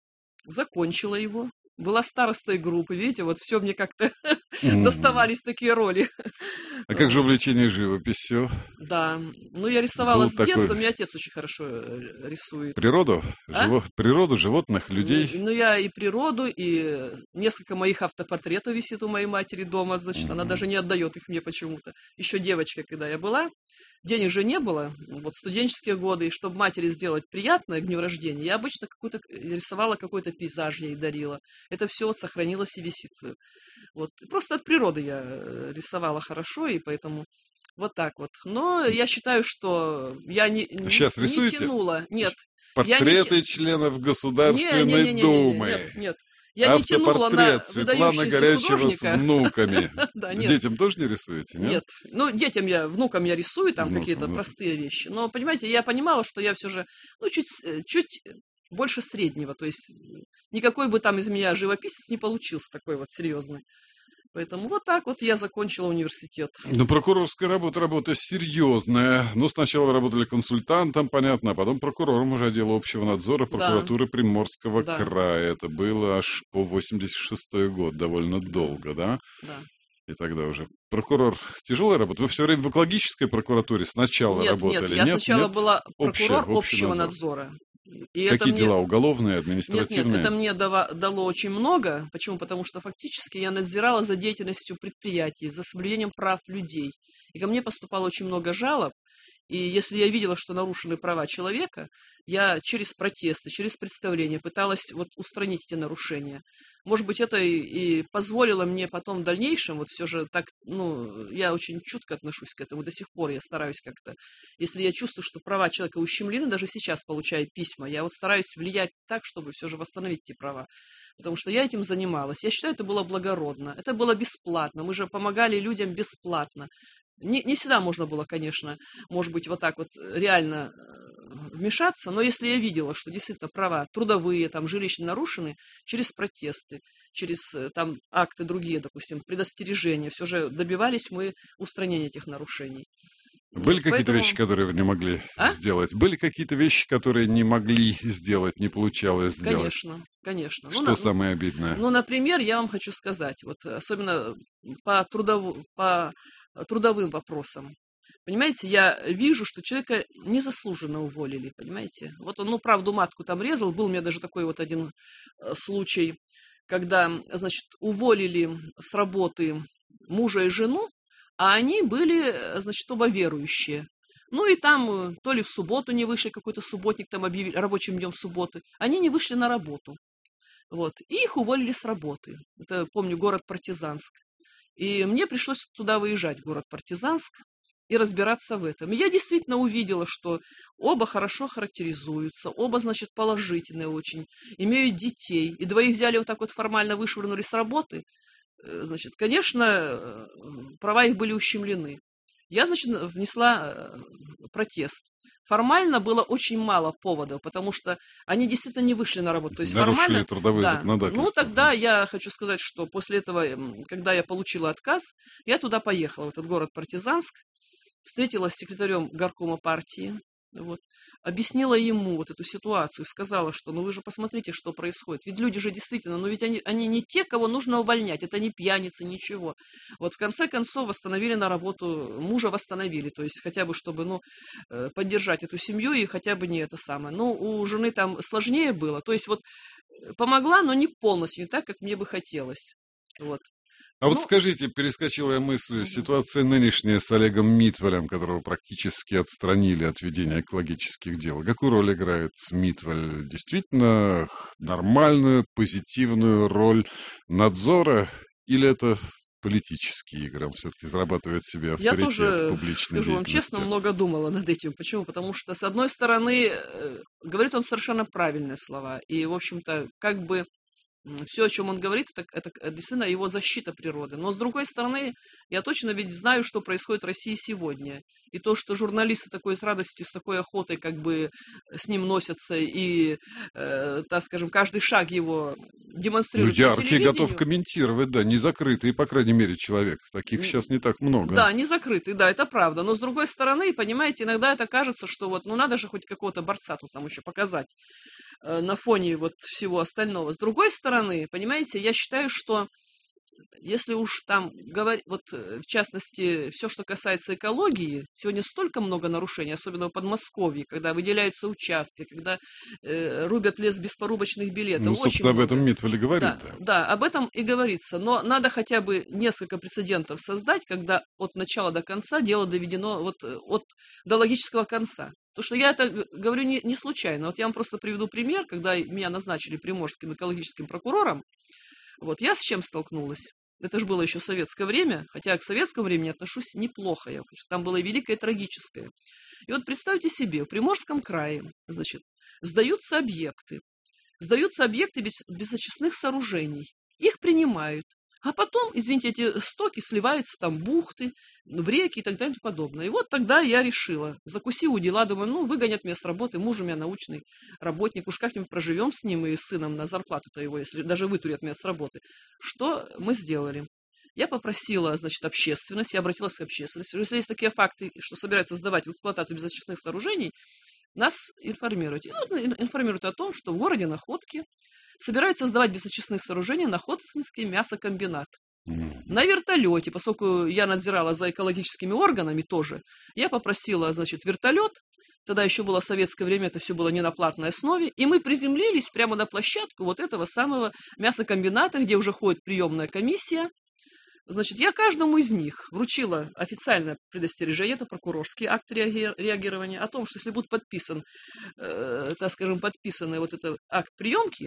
закончила его, была старостой группы, видите, вот все мне как-то Мгм. доставались такие роли. А как же увлечение живописью? Да, ну я рисовала Был с детства, такой- у меня отец очень хорошо э, рисует. Природу? А? Живо- Природу, животных, людей? Ну, ну, я и природу, и несколько моих автопортретов висит у моей матери дома, значит, она Мгм. даже не отдает их мне почему-то. Еще девочка, когда я была, денег же не было, вот студенческие годы, и чтобы матери сделать приятное к дню рождения, я обычно какую-то рисовала какой-то пейзаж, я ей дарила. Это все вот сохранилось и висит. Вот. Просто от природы я э, рисовала хорошо, и поэтому вот так вот. Но я считаю, что я не, не, Сейчас не рисуете? тянула. Нет. Портреты не- членов Государственной Не-не-не-не-не-не, Думы. Нет, нет. Я не тянула на Автопортрет Светланы выдающегося Горячева с художника. внуками. Да, нет. Детям тоже не рисуете, нет? Нет. Ну, детям я, внукам я рисую там Внукам, какие-то да. простые вещи. Но, понимаете, я понимала, что я все же, ну, чуть, э, чуть больше среднего. То есть никакой бы там из меня живописец не получился такой вот серьезный. Поэтому вот так вот я закончила университет. Ну, прокурорская работа, работа серьезная. Ну, сначала работали консультантом, понятно, а потом прокурором уже отдела общего надзора прокуратуры Приморского Да. края. Это было аж по восемьдесят шестой год, довольно долго, да? Да. И тогда уже. Прокурор, тяжелая работа? Вы все время в экологической прокуратуре сначала Нет, работали? нет, я сначала была Общее, прокурор общий общего надзор. надзора. И это Какие мне- дела? Уголовные, Нет, административные? нет, это мне дава- дало очень много. Почему? Потому что фактически я надзирала за деятельностью предприятий, за соблюдением прав людей. И ко мне поступало очень много жалоб. И если я видела, что нарушены права человека, я через протесты, через представления пыталась вот устранить эти нарушения. Может быть, это и, и позволило мне потом в дальнейшем, вот все же так, ну, я очень чутко отношусь к этому до сих пор, я стараюсь как-то, если я чувствую, что права человека ущемлены, даже сейчас получая письма, я вот стараюсь влиять так, чтобы все же восстановить эти права, потому что я этим занималась. Я считаю, это было благородно, это было бесплатно, мы же помогали людям бесплатно. Не, не всегда можно было, конечно, может быть, вот так вот реально вмешаться, но если я видела, что действительно права трудовые, там, жилищные нарушены, через протесты, через там акты другие, допустим, предостережения, все же добивались мы устранения этих нарушений. Были какие-то Поэтому... вещи, которые вы не могли а? сделать? Были какие-то вещи, которые не могли сделать, не получалось сделать? Конечно, конечно. Что ну, самое обидное? Ну, например, я вам хочу сказать, вот особенно по, трудов... по трудовым вопросам. Понимаете, я вижу, что человека незаслуженно уволили, понимаете. Вот он, ну, правду матку там резал. Был у меня даже такой вот один случай, когда, значит, уволили с работы мужа и жену, а они были, значит, оба верующие. Ну и там то ли в субботу не вышли, какой-то субботник там объявили рабочим днем субботы, они не вышли на работу. Вот, и их уволили с работы. Это, помню, город Партизанск. И мне пришлось туда выезжать, в город Партизанск, и разбираться в этом. И я действительно увидела, что оба хорошо характеризуются, оба, значит, положительные очень, имеют детей. И двоих взяли вот так вот формально, вышвырнули с работы. Значит, конечно, права их были ущемлены. Я, значит, внесла протест. Формально было очень мало поводов, потому что они действительно не вышли на работу. То есть нарушили формально, трудовое да. законодательство. Ну, тогда я хочу сказать, что после этого, когда я получила отказ, я туда поехала, в этот город Партизанск, встретилась с секретарем горкома партии, вот, объяснила ему вот эту ситуацию, сказала, что ну вы же посмотрите, что происходит. Ведь люди же действительно, ну ведь они, они не те, кого нужно увольнять, это не пьяницы, ничего. Вот в конце концов восстановили на работу, мужа восстановили, то есть хотя бы, чтобы ну, поддержать эту семью и хотя бы не это самое. Ну, у жены там сложнее было, то есть вот помогла, но не полностью, не так, как мне бы хотелось. Вот. А вот Ну, скажите, перескочила я мыслью, ситуация нынешняя с Олегом Митвалем, которого практически отстранили от ведения экологических дел. Какую роль играет Митваль? Действительно нормальную, позитивную роль надзора? Или это политические игры? Он все-таки зарабатывает себе авторитет я тоже, публичной скажу вам деятельности. честно, много думала над этим. Почему? Потому что, с одной стороны, говорит он совершенно правильные слова. И, в общем-то, как бы все, о чем он говорит, это, это действительно его защита природы. Но, с другой стороны, я точно ведь знаю, что происходит в России сегодня. И то, что журналисты такой с радостью, с такой охотой как бы с ним носятся и, э, так скажем, каждый шаг его Ну, демонстрируют по яркий, телевидению. готов комментировать, да, не закрытый, по крайней мере, человек. Таких сейчас не так много. Да, не закрытый, да, это правда. Но, с другой стороны, понимаете, иногда это кажется, что вот, ну, надо же хоть какого-то борца тут там еще показать э, на фоне вот всего остального. С другой стороны, понимаете, я считаю, что если уж там говорить, вот в частности, все, что касается экологии, сегодня столько много нарушений, особенно в Подмосковье, когда выделяются участки, когда э, рубят лес без порубочных билетов. Ну, очень собственно, об много. этом Митваль и говорит, Да, да. да, об этом и говорится. Но надо хотя бы несколько прецедентов создать, когда от начала до конца дело доведено вот, от, до логического конца. Потому что я это говорю не, не случайно. Вот я вам просто приведу пример, когда меня назначили приморским экологическим прокурором. Вот я с чем столкнулась? Это же было еще советское время, хотя к советскому времени отношусь неплохо, я, там было и великое, и трагическое. И вот представьте себе, в Приморском крае, значит, сдаются объекты, сдаются объекты без, без очистных сооружений, их принимают, а потом, извините, эти стоки сливаются там в бухты, в реки и так далее и подобное. И вот тогда я решила, закусив у дела, думаю, ну, выгонят меня с работы, муж у меня научный работник, уж как-нибудь проживем с ним и с сыном на зарплату-то его, если даже вытурят меня с работы. Что мы сделали? Я попросила, значит, общественность, я обратилась к общественности. Если есть такие факты, что собираются сдавать в эксплуатацию безочистных сооружений, нас информируйте. Ну, информируют о том, что в городе Находке собираются сдавать безочистные сооружения Находкинский мясокомбинат. На вертолете, поскольку я надзирала за экологическими органами тоже, я попросила, значит, вертолет, тогда еще было советское время, это все было не на платной основе, и мы приземлились прямо на площадку вот этого самого мясокомбината, где уже ходит приемная комиссия. Значит, я каждому из них вручила официальное предостережение, это прокурорский акт реагирования, о том, что если будет подписан, э, так скажем, подписанный вот этот акт приемки,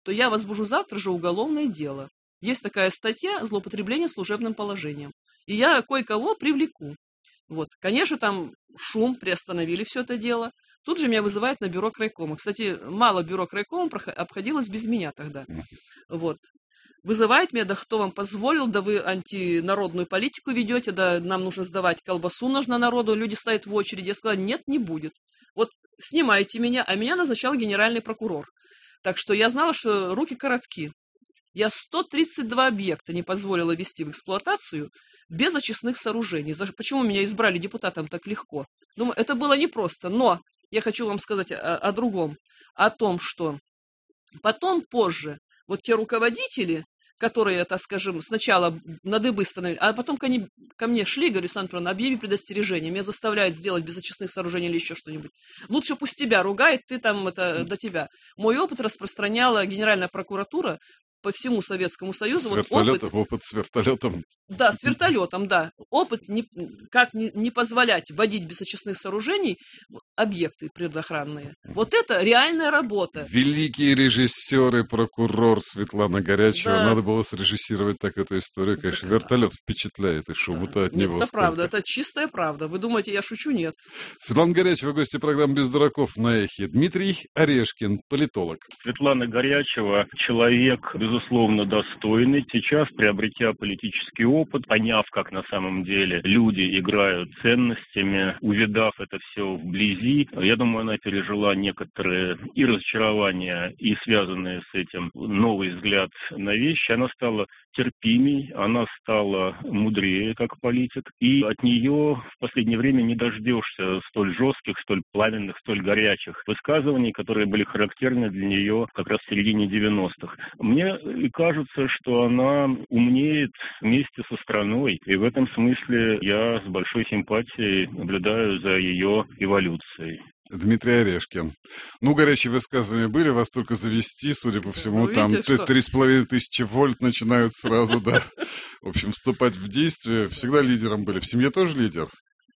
то я возбужу завтра же уголовное дело. Есть такая статья «Злоупотребление служебным положением». И я кое-кого привлеку. Вот. Конечно, там шум, приостановили все это дело. Тут же меня вызывают на бюро крайкома. Кстати, мало бюро крайкома обходилось без меня тогда. Вот. Вызывает меня, да кто вам позволил, да вы антинародную политику ведете, да нам нужно сдавать колбасу, нужно народу, люди стоят в очереди. Я сказала, нет, не будет. Вот снимайте меня, а меня назначал генеральный прокурор. Так что я знала, что руки коротки. Я сто тридцать два объекта не позволила ввести в эксплуатацию без очистных сооружений. Почему меня избрали депутатом так легко? Думаю, это было непросто, но я хочу вам сказать о, о другом. О том, что потом, позже, вот те руководители, которые, так скажем, сначала на дыбы становились, а потом ко, они, ко мне шли, говорю, Александр Петровна, объяви предостережение, меня заставляют сделать без очистных сооружений или еще что-нибудь. Лучше пусть тебя ругает, ты там, это, до тебя. Мой опыт распространяла Генеральная прокуратура по всему Советскому Союзу. С вот вертолетом, опыт, опыт с вертолетом. Да, с вертолетом, да. Опыт, не, как не, не позволять вводить без очистных сооружений объекты природоохранные. Вот это реальная работа. Великий режиссер и прокурор Светлана Горячева. Да. Надо было срежиссировать так эту историю. Конечно, вертолет впечатляет, и шуму-то от Нет, него это сколько. правда, это чистая правда. Вы думаете, я шучу? Нет. Светлана Горячева, гости программы «Без дураков» на Эхе. Дмитрий Орешкин, политолог. Светлана Горячева – человек, безусловно, достойный. Сейчас, приобретя политический опыт, поняв, как на самом деле люди играют ценностями, увидав это все вблизи, я думаю, она пережила некоторые и разочарования, и связанные с этим новый взгляд на вещи. Она стала терпимей, она стала мудрее как политик, и от нее в последнее время не дождешься столь жестких, столь пламенных, столь горячих высказываний, которые были характерны для нее как раз в середине девяностых. Мне кажется, что она умнеет вместе со страной, и в этом смысле я с большой симпатией наблюдаю за ее эволюцией. Дмитрий Орешкин. Ну, горячие высказывания были, вас только завести, судя по всему, Вы там видите, что- три с половиной тысячи вольт начинают сразу, да. В общем, вступать в действие. Всегда лидером были. В семье тоже лидер?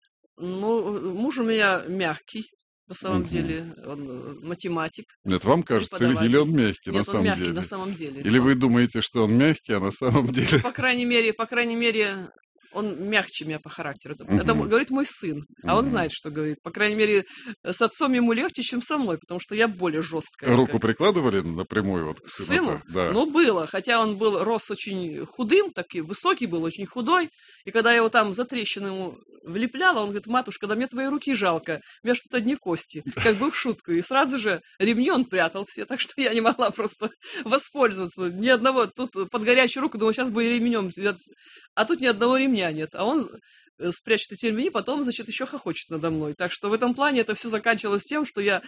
Ну, муж у меня мягкий, на самом Мгм. деле, он э, математик. Нет, вам кажется, или, Преподаватель. или он мягкий на Нет, он самом мягкий деле? на самом деле. Или вы думаете, что он мягкий, а на самом деле... По крайней мере, по крайней мере, он мягче меня по характеру. Это, Мгм. это говорит мой сын, а он Мгм. знает, что говорит. По крайней мере, с отцом ему легче, чем со мной, потому что я более жесткая. Руку прикладывали напрямую вот к К сыну? сыну? Да. Ну, было. Хотя он был, рос очень худым, так и высокий был, очень худой. И когда я его там за трещину ему влепляла, он говорит, матушка, да мне твои руки жалко. У меня что-то одни кости. Как бы в шутку. И сразу же ремни он прятал все, так что я не могла просто воспользоваться. Ни одного, тут под горячую руку, думаю, сейчас бы и ремнем. А тут ни одного ремня нет. А он спрячет эти ремни, потом, значит, еще хохочет надо мной. Так что в этом плане это все заканчивалось тем, что я...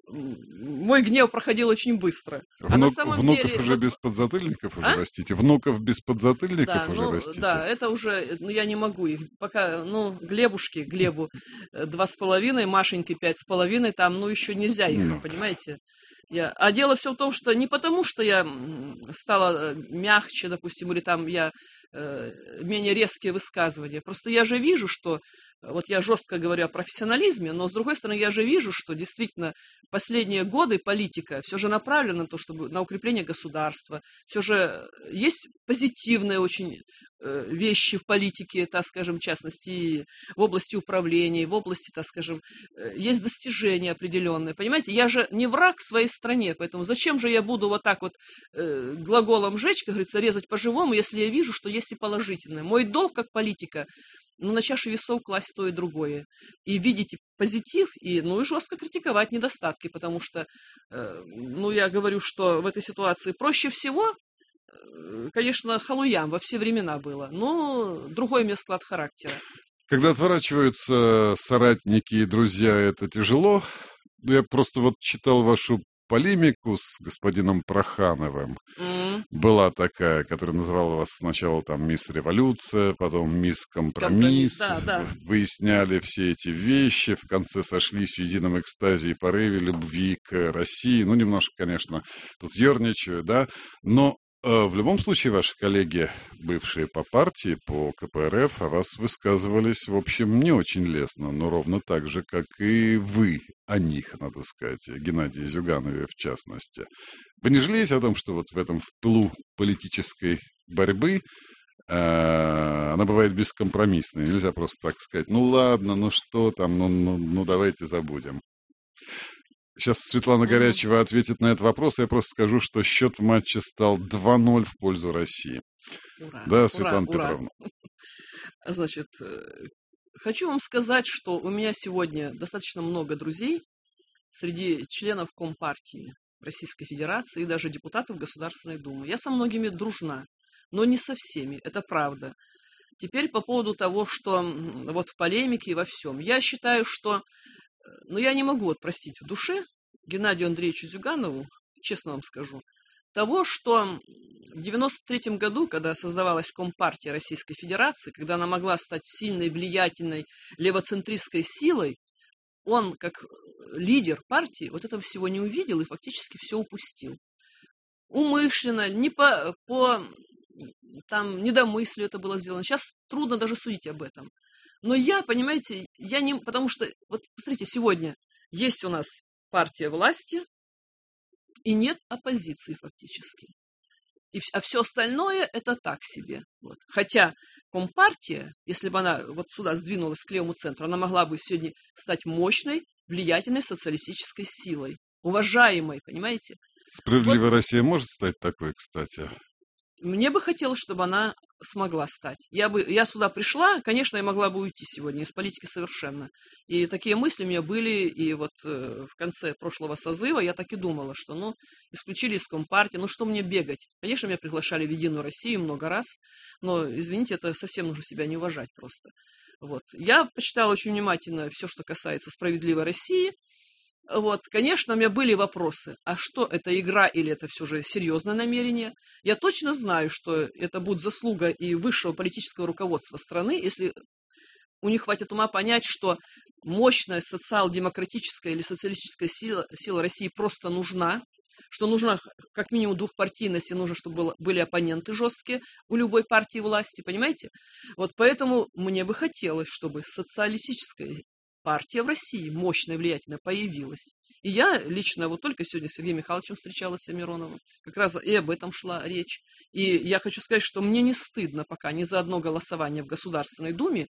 Мой гнев проходил очень быстро. А на Внук- самом внуков деле... уже вот- без подзатыльников уже А? растите? Внуков без подзатыльников Да, уже ну, растите? да, это уже, ну, я не могу их, пока, ну, Глебушке, Глебу э, два с половиной, Машеньке пять с половиной, там, ну, еще нельзя их, Ну. понимаете? Я... А дело все в том, что не потому, что я м, стала э, мягче, допустим, или там я э, менее резкие высказывания, просто я же вижу, что, вот я жестко говорю о профессионализме, но, с другой стороны, я же вижу, что действительно последние годы политика все же направлена на то, чтобы на укрепление государства, все же есть позитивные очень э, вещи в политике, так скажем, в частности, и в области управления, в области, так скажем, э, есть достижения определенные, понимаете? Я же не враг своей стране, поэтому зачем же я буду вот так вот э, глаголом жечь, как говорится, резать по-живому, если я вижу, что есть и положительное. Мой долг как политика, ну, на чаше весов класть то и другое. И видеть позитив, и, ну, и жестко критиковать недостатки, потому что, э, ну, я говорю, что в этой ситуации проще всего, э, конечно, халуям во все времена было, но другой у меня склад характера. Когда отворачиваются соратники и друзья, это тяжело. Я просто вот читал вашу полемику с господином Прохановым. М, Была такая, которая называла вас сначала там мисс Революция, потом мисс Компромисс, Компромисс. да, да. Выясняли все эти вещи, в конце сошлись в едином экстазе и порыве любви к России. Ну, немножко, конечно, тут ерничаю, да. Но э, в любом случае ваши коллеги, бывшие по партии, по ка пэ эр эф, о вас высказывались, в общем, не очень лестно, но ровно так же, как и вы о них, надо сказать, о Геннадии Зюганове в частности. Вы не жалеете о том, что вот в этом в пылу политической борьбы э, она бывает бескомпромиссной? Нельзя просто так сказать, ну ладно, ну что там, ну, ну, ну давайте забудем. Сейчас Светлана Горячева ответит на этот вопрос. Я просто скажу, что счет в матче стал два ноль в пользу России. Ура, Да, Светлана ура, ура. Петровна. Значит, хочу вам сказать, что у меня сегодня достаточно много друзей среди членов Компартии Российской Федерации и даже депутатов Государственной Думы. Я со многими дружна, но не со всеми, это правда. Теперь по поводу того, что вот в полемике и во всем. Я считаю, что, ну я не могу вот простить в душе Геннадию Андреевичу Зюганову, честно вам скажу, того, что в девяносто третьем году, когда создавалась Компартия Российской Федерации, когда она могла стать сильной, влиятельной, левоцентристской силой, он, как лидер партии, вот этого всего не увидел и фактически все упустил. Умышленно, не по, по там, недомыслию это было сделано. Сейчас трудно даже судить об этом. Но я, понимаете, я не... Потому что, вот посмотрите, сегодня есть у нас партия власти, и нет оппозиции фактически. И, а все остальное это так себе. Вот. Хотя Компартия, если бы она вот сюда сдвинулась к левому центру, она могла бы сегодня стать мощной, влиятельной социалистической силой. Уважаемой, понимаете? Справедливая вот, Россия может стать такой, кстати? Мне бы хотелось, чтобы она смогла стать. Я бы, я сюда пришла, конечно, я могла бы уйти сегодня из политики совершенно. И такие мысли у меня были, и вот э, в конце прошлого созыва я так и думала, что, ну, исключили из Компартии, ну, что мне бегать? Конечно, меня приглашали в Единую Россию много раз, но, извините, это совсем нужно себя не уважать просто. Вот. Я почитала очень внимательно все, что касается «Справедливой России». Вот, конечно, у меня были вопросы, а что, это игра или это все же серьезное намерение? Я точно знаю, что это будет заслуга и высшего политического руководства страны, если у них хватит ума понять, что мощная социал-демократическая или социалистическая сила, сила России просто нужна, что нужна как минимум двухпартийность, и нужно, чтобы было, были оппоненты жесткие у любой партии власти, понимаете? Вот поэтому мне бы хотелось, чтобы социалистическая партия в России, мощная, влиятельная, появилась. И я лично вот только сегодня с Сергеем Михайловичем встречалась, с Мироновым, как раз и об этом шла речь. И я хочу сказать, что мне не стыдно пока ни за одно голосование в Государственной Думе,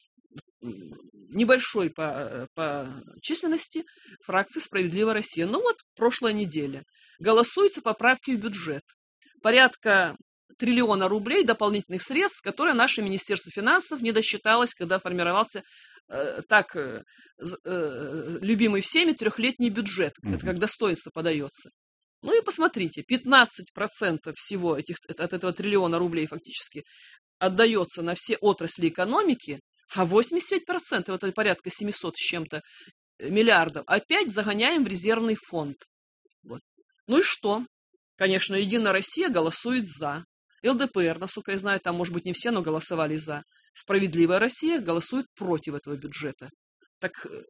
небольшой по, по численности, фракции «Справедливая Россия». Ну вот, прошлая неделя. Голосуются поправки в бюджет. Порядка триллиона рублей дополнительных средств, которые наше Министерство финансов не досчиталось, когда формировался э, так э, э, любимый всеми трехлетний бюджет. Mm-hmm. Это как достоинство подается. Ну и посмотрите, пятнадцать процентов всего этих, от этого триллиона рублей фактически отдается на все отрасли экономики, а восемьдесят пять процентов, это порядка семьсот с чем-то миллиардов, опять загоняем в резервный фонд. Вот. Ну и что? Конечно, Единая Россия голосует за. эл дэ пэ эр, насколько я знаю, там, может быть, не все, но голосовали за. Справедливая Россия голосует против этого бюджета. Так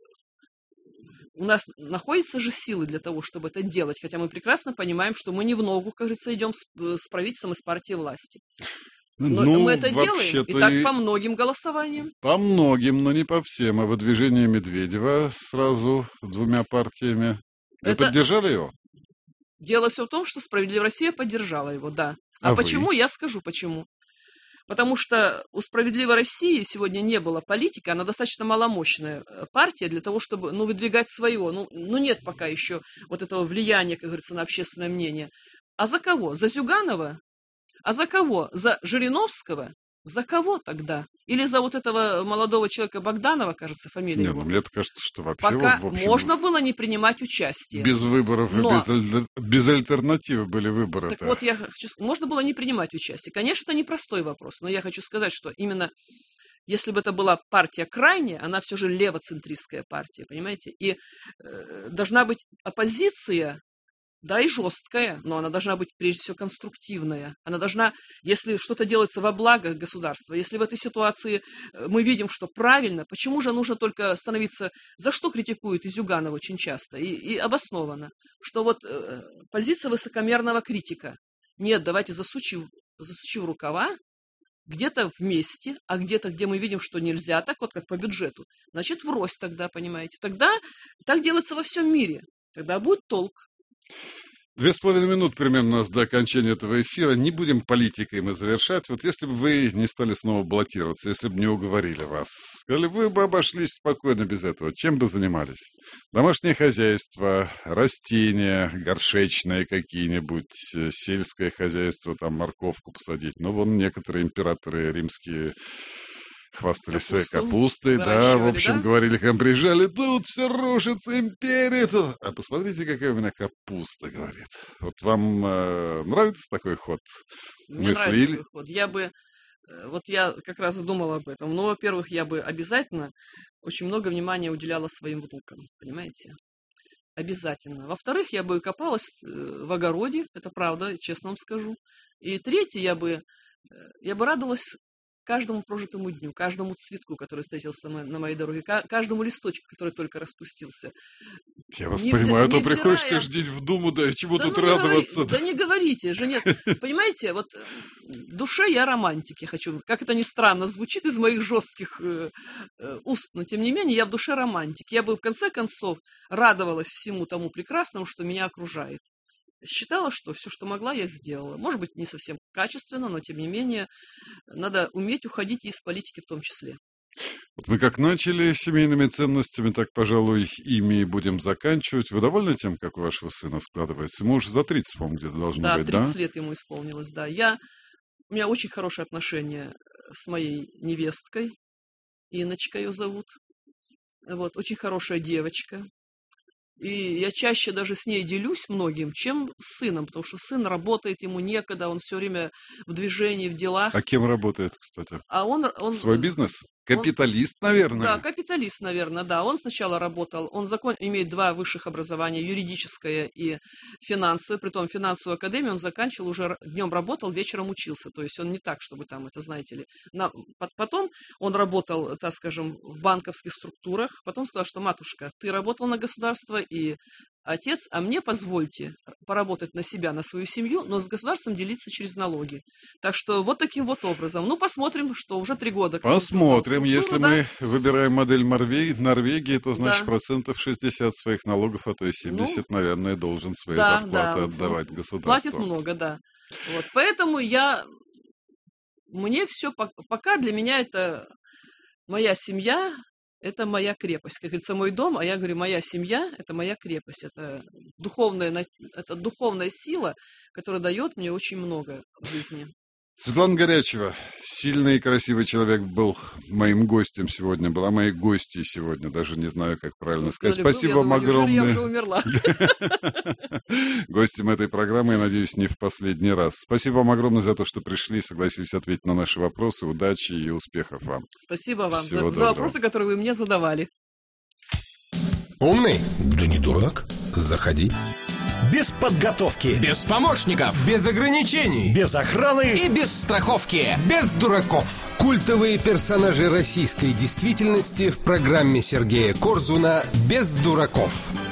у нас находятся же силы для того, чтобы это делать, хотя мы прекрасно понимаем, что мы не в ногу, как говорится, идем с, с правительством из партии власти. Но ну, мы это делаем, и так по многим голосованиям. По многим, но не по всем. А выдвижение Медведева сразу двумя партиями. Вы это... поддержали его? Дело все в том, что «Справедливая Россия» поддержала его, да. А, а почему? Вы? Я скажу, почему. Потому что у «Справедливой России» сегодня не было политики, она достаточно маломощная партия для того, чтобы, ну, выдвигать свое. Ну, ну, нет пока еще вот этого влияния, как говорится, на общественное мнение. А за кого? За Зюганова? А за кого? За Жириновского? За кого тогда? Или за вот этого молодого человека Богданова, кажется, фамилия не, его? Ну, мне кажется, что вообще... Пока в общем, можно было не принимать участие. Без выборов но... и без, без альтернативы были выборы. Так вот, я хочу... можно было не принимать участие. Конечно, это непростой вопрос, но я хочу сказать, что именно если бы это была партия крайняя, она все же левоцентристская партия, понимаете? И э, должна быть оппозиция, да, и жесткая, но она должна быть, прежде всего, конструктивная. Она должна, если что-то делается во благо государства, если в этой ситуации мы видим, что правильно, почему же нужно только становиться, за что критикуют и Зюганов очень часто, и, и обоснованно, что вот э, позиция высокомерного критика. Нет, давайте засучив, засучив рукава, где-то вместе, а где-то, где мы видим, что нельзя, так вот как по бюджету, значит, врозь тогда, понимаете. Тогда так делается во всем мире. Тогда будет толк. Две с половиной минут примерно у нас до окончания этого эфира. Не будем политикой мы завершать. Вот если бы вы не стали снова баллотироваться, если бы не уговорили вас, сказали, вы бы обошлись спокойно без этого, чем бы занимались? Домашнее хозяйство, растения, горшечные какие-нибудь, сельское хозяйство, там морковку посадить. Ну, вон некоторые императоры римские хвастались своей капустой, да, в общем, да? Говорили, к нам приезжали, тут все рушится, империя. Тут. А посмотрите, какая у меня капуста, говорит. Вот вам э, нравится такой ход? Мне мысли? Нравится такой ход. Я бы, вот я как раз думала об этом. Но, во-первых, я бы обязательно очень много внимания уделяла своим внукам, понимаете? Обязательно. Во-вторых, я бы копалась в огороде, это правда, честно вам скажу. И третье, я бы, я бы радовалась каждому прожитому дню, каждому цветку, который встретился на моей дороге, каждому листочку, который только распустился. Я вас не понимаю, а то невзирая... приходишь каждый день в Думу, да, и чему да тут ну радоваться? Говори... Да не говорите же, нет. Понимаете, вот в душе я романтик, я хочу, как это ни странно звучит из моих жестких э, э, уст, но тем не менее я в душе романтик. Я бы в конце концов радовалась всему тому прекрасному, что меня окружает. Считала, что все, что могла, я сделала. Может быть, не совсем качественно, но, тем не менее, надо уметь уходить из политики в том числе. Вот мы как начали семейными ценностями, так, пожалуй, ими и будем заканчивать. Вы довольны тем, как у вашего сына складывается? Ему уже за тридцать, по-моему, где-то должно да, быть, да? тридцать лет ему исполнилось, да. Я... У меня очень хорошие отношения с моей невесткой. Инночка ее зовут. Вот, очень хорошая девочка. И я чаще даже с ней делюсь многим, чем с сыном, потому что сын работает, ему некогда, он все время в движении, в делах. А кем работает, кстати? А он, он, Свой бизнес? Капиталист, он, наверное. Да, капиталист, наверное, да. Он сначала работал, он закон, имеет два высших образования, юридическое и финансовое. Притом финансовую академию он заканчивал, уже днем работал, вечером учился. То есть он не так, чтобы там, это знаете ли. На, потом он работал, так скажем, в банковских структурах. Потом сказал, что матушка, ты работал на государство и отец, а мне позвольте поработать на себя, на свою семью, но с государством делиться через налоги. Так что вот таким вот образом. Ну, посмотрим, что уже три года. Посмотрим. Если да? мы выбираем модель Норвегии, Норвегии, то, значит, да. процентов шестьдесят своих налогов, а то и семьдесят, ну, наверное, должен свои да, зарплаты да. отдавать государству. Платит много, да. Вот. Поэтому я... Мне все... Пока для меня это моя семья... Это моя крепость. Как говорится, мой дом, а я говорю, моя семья – это моя крепость. Это духовная, это духовная сила, которая дает мне очень много в жизни. Светлана Горячева, сильный и красивый человек, был моим гостем сегодня, была моей гостьей сегодня, даже не знаю, как правильно сказать. Спасибо вам огромное. Я уже умерла. Гостем этой программы, я надеюсь, не в последний раз. Спасибо вам огромное за то, что пришли, согласились ответить на наши вопросы. Удачи и успехов вам. Спасибо вам за, за вопросы, которые вы мне задавали. Умный? Да не дурак. Заходи. Без подготовки. Без помощников. Без ограничений. Без охраны. И без страховки. Без дураков. Культовые персонажи российской действительности в программе Сергея Корзуна «Без дураков».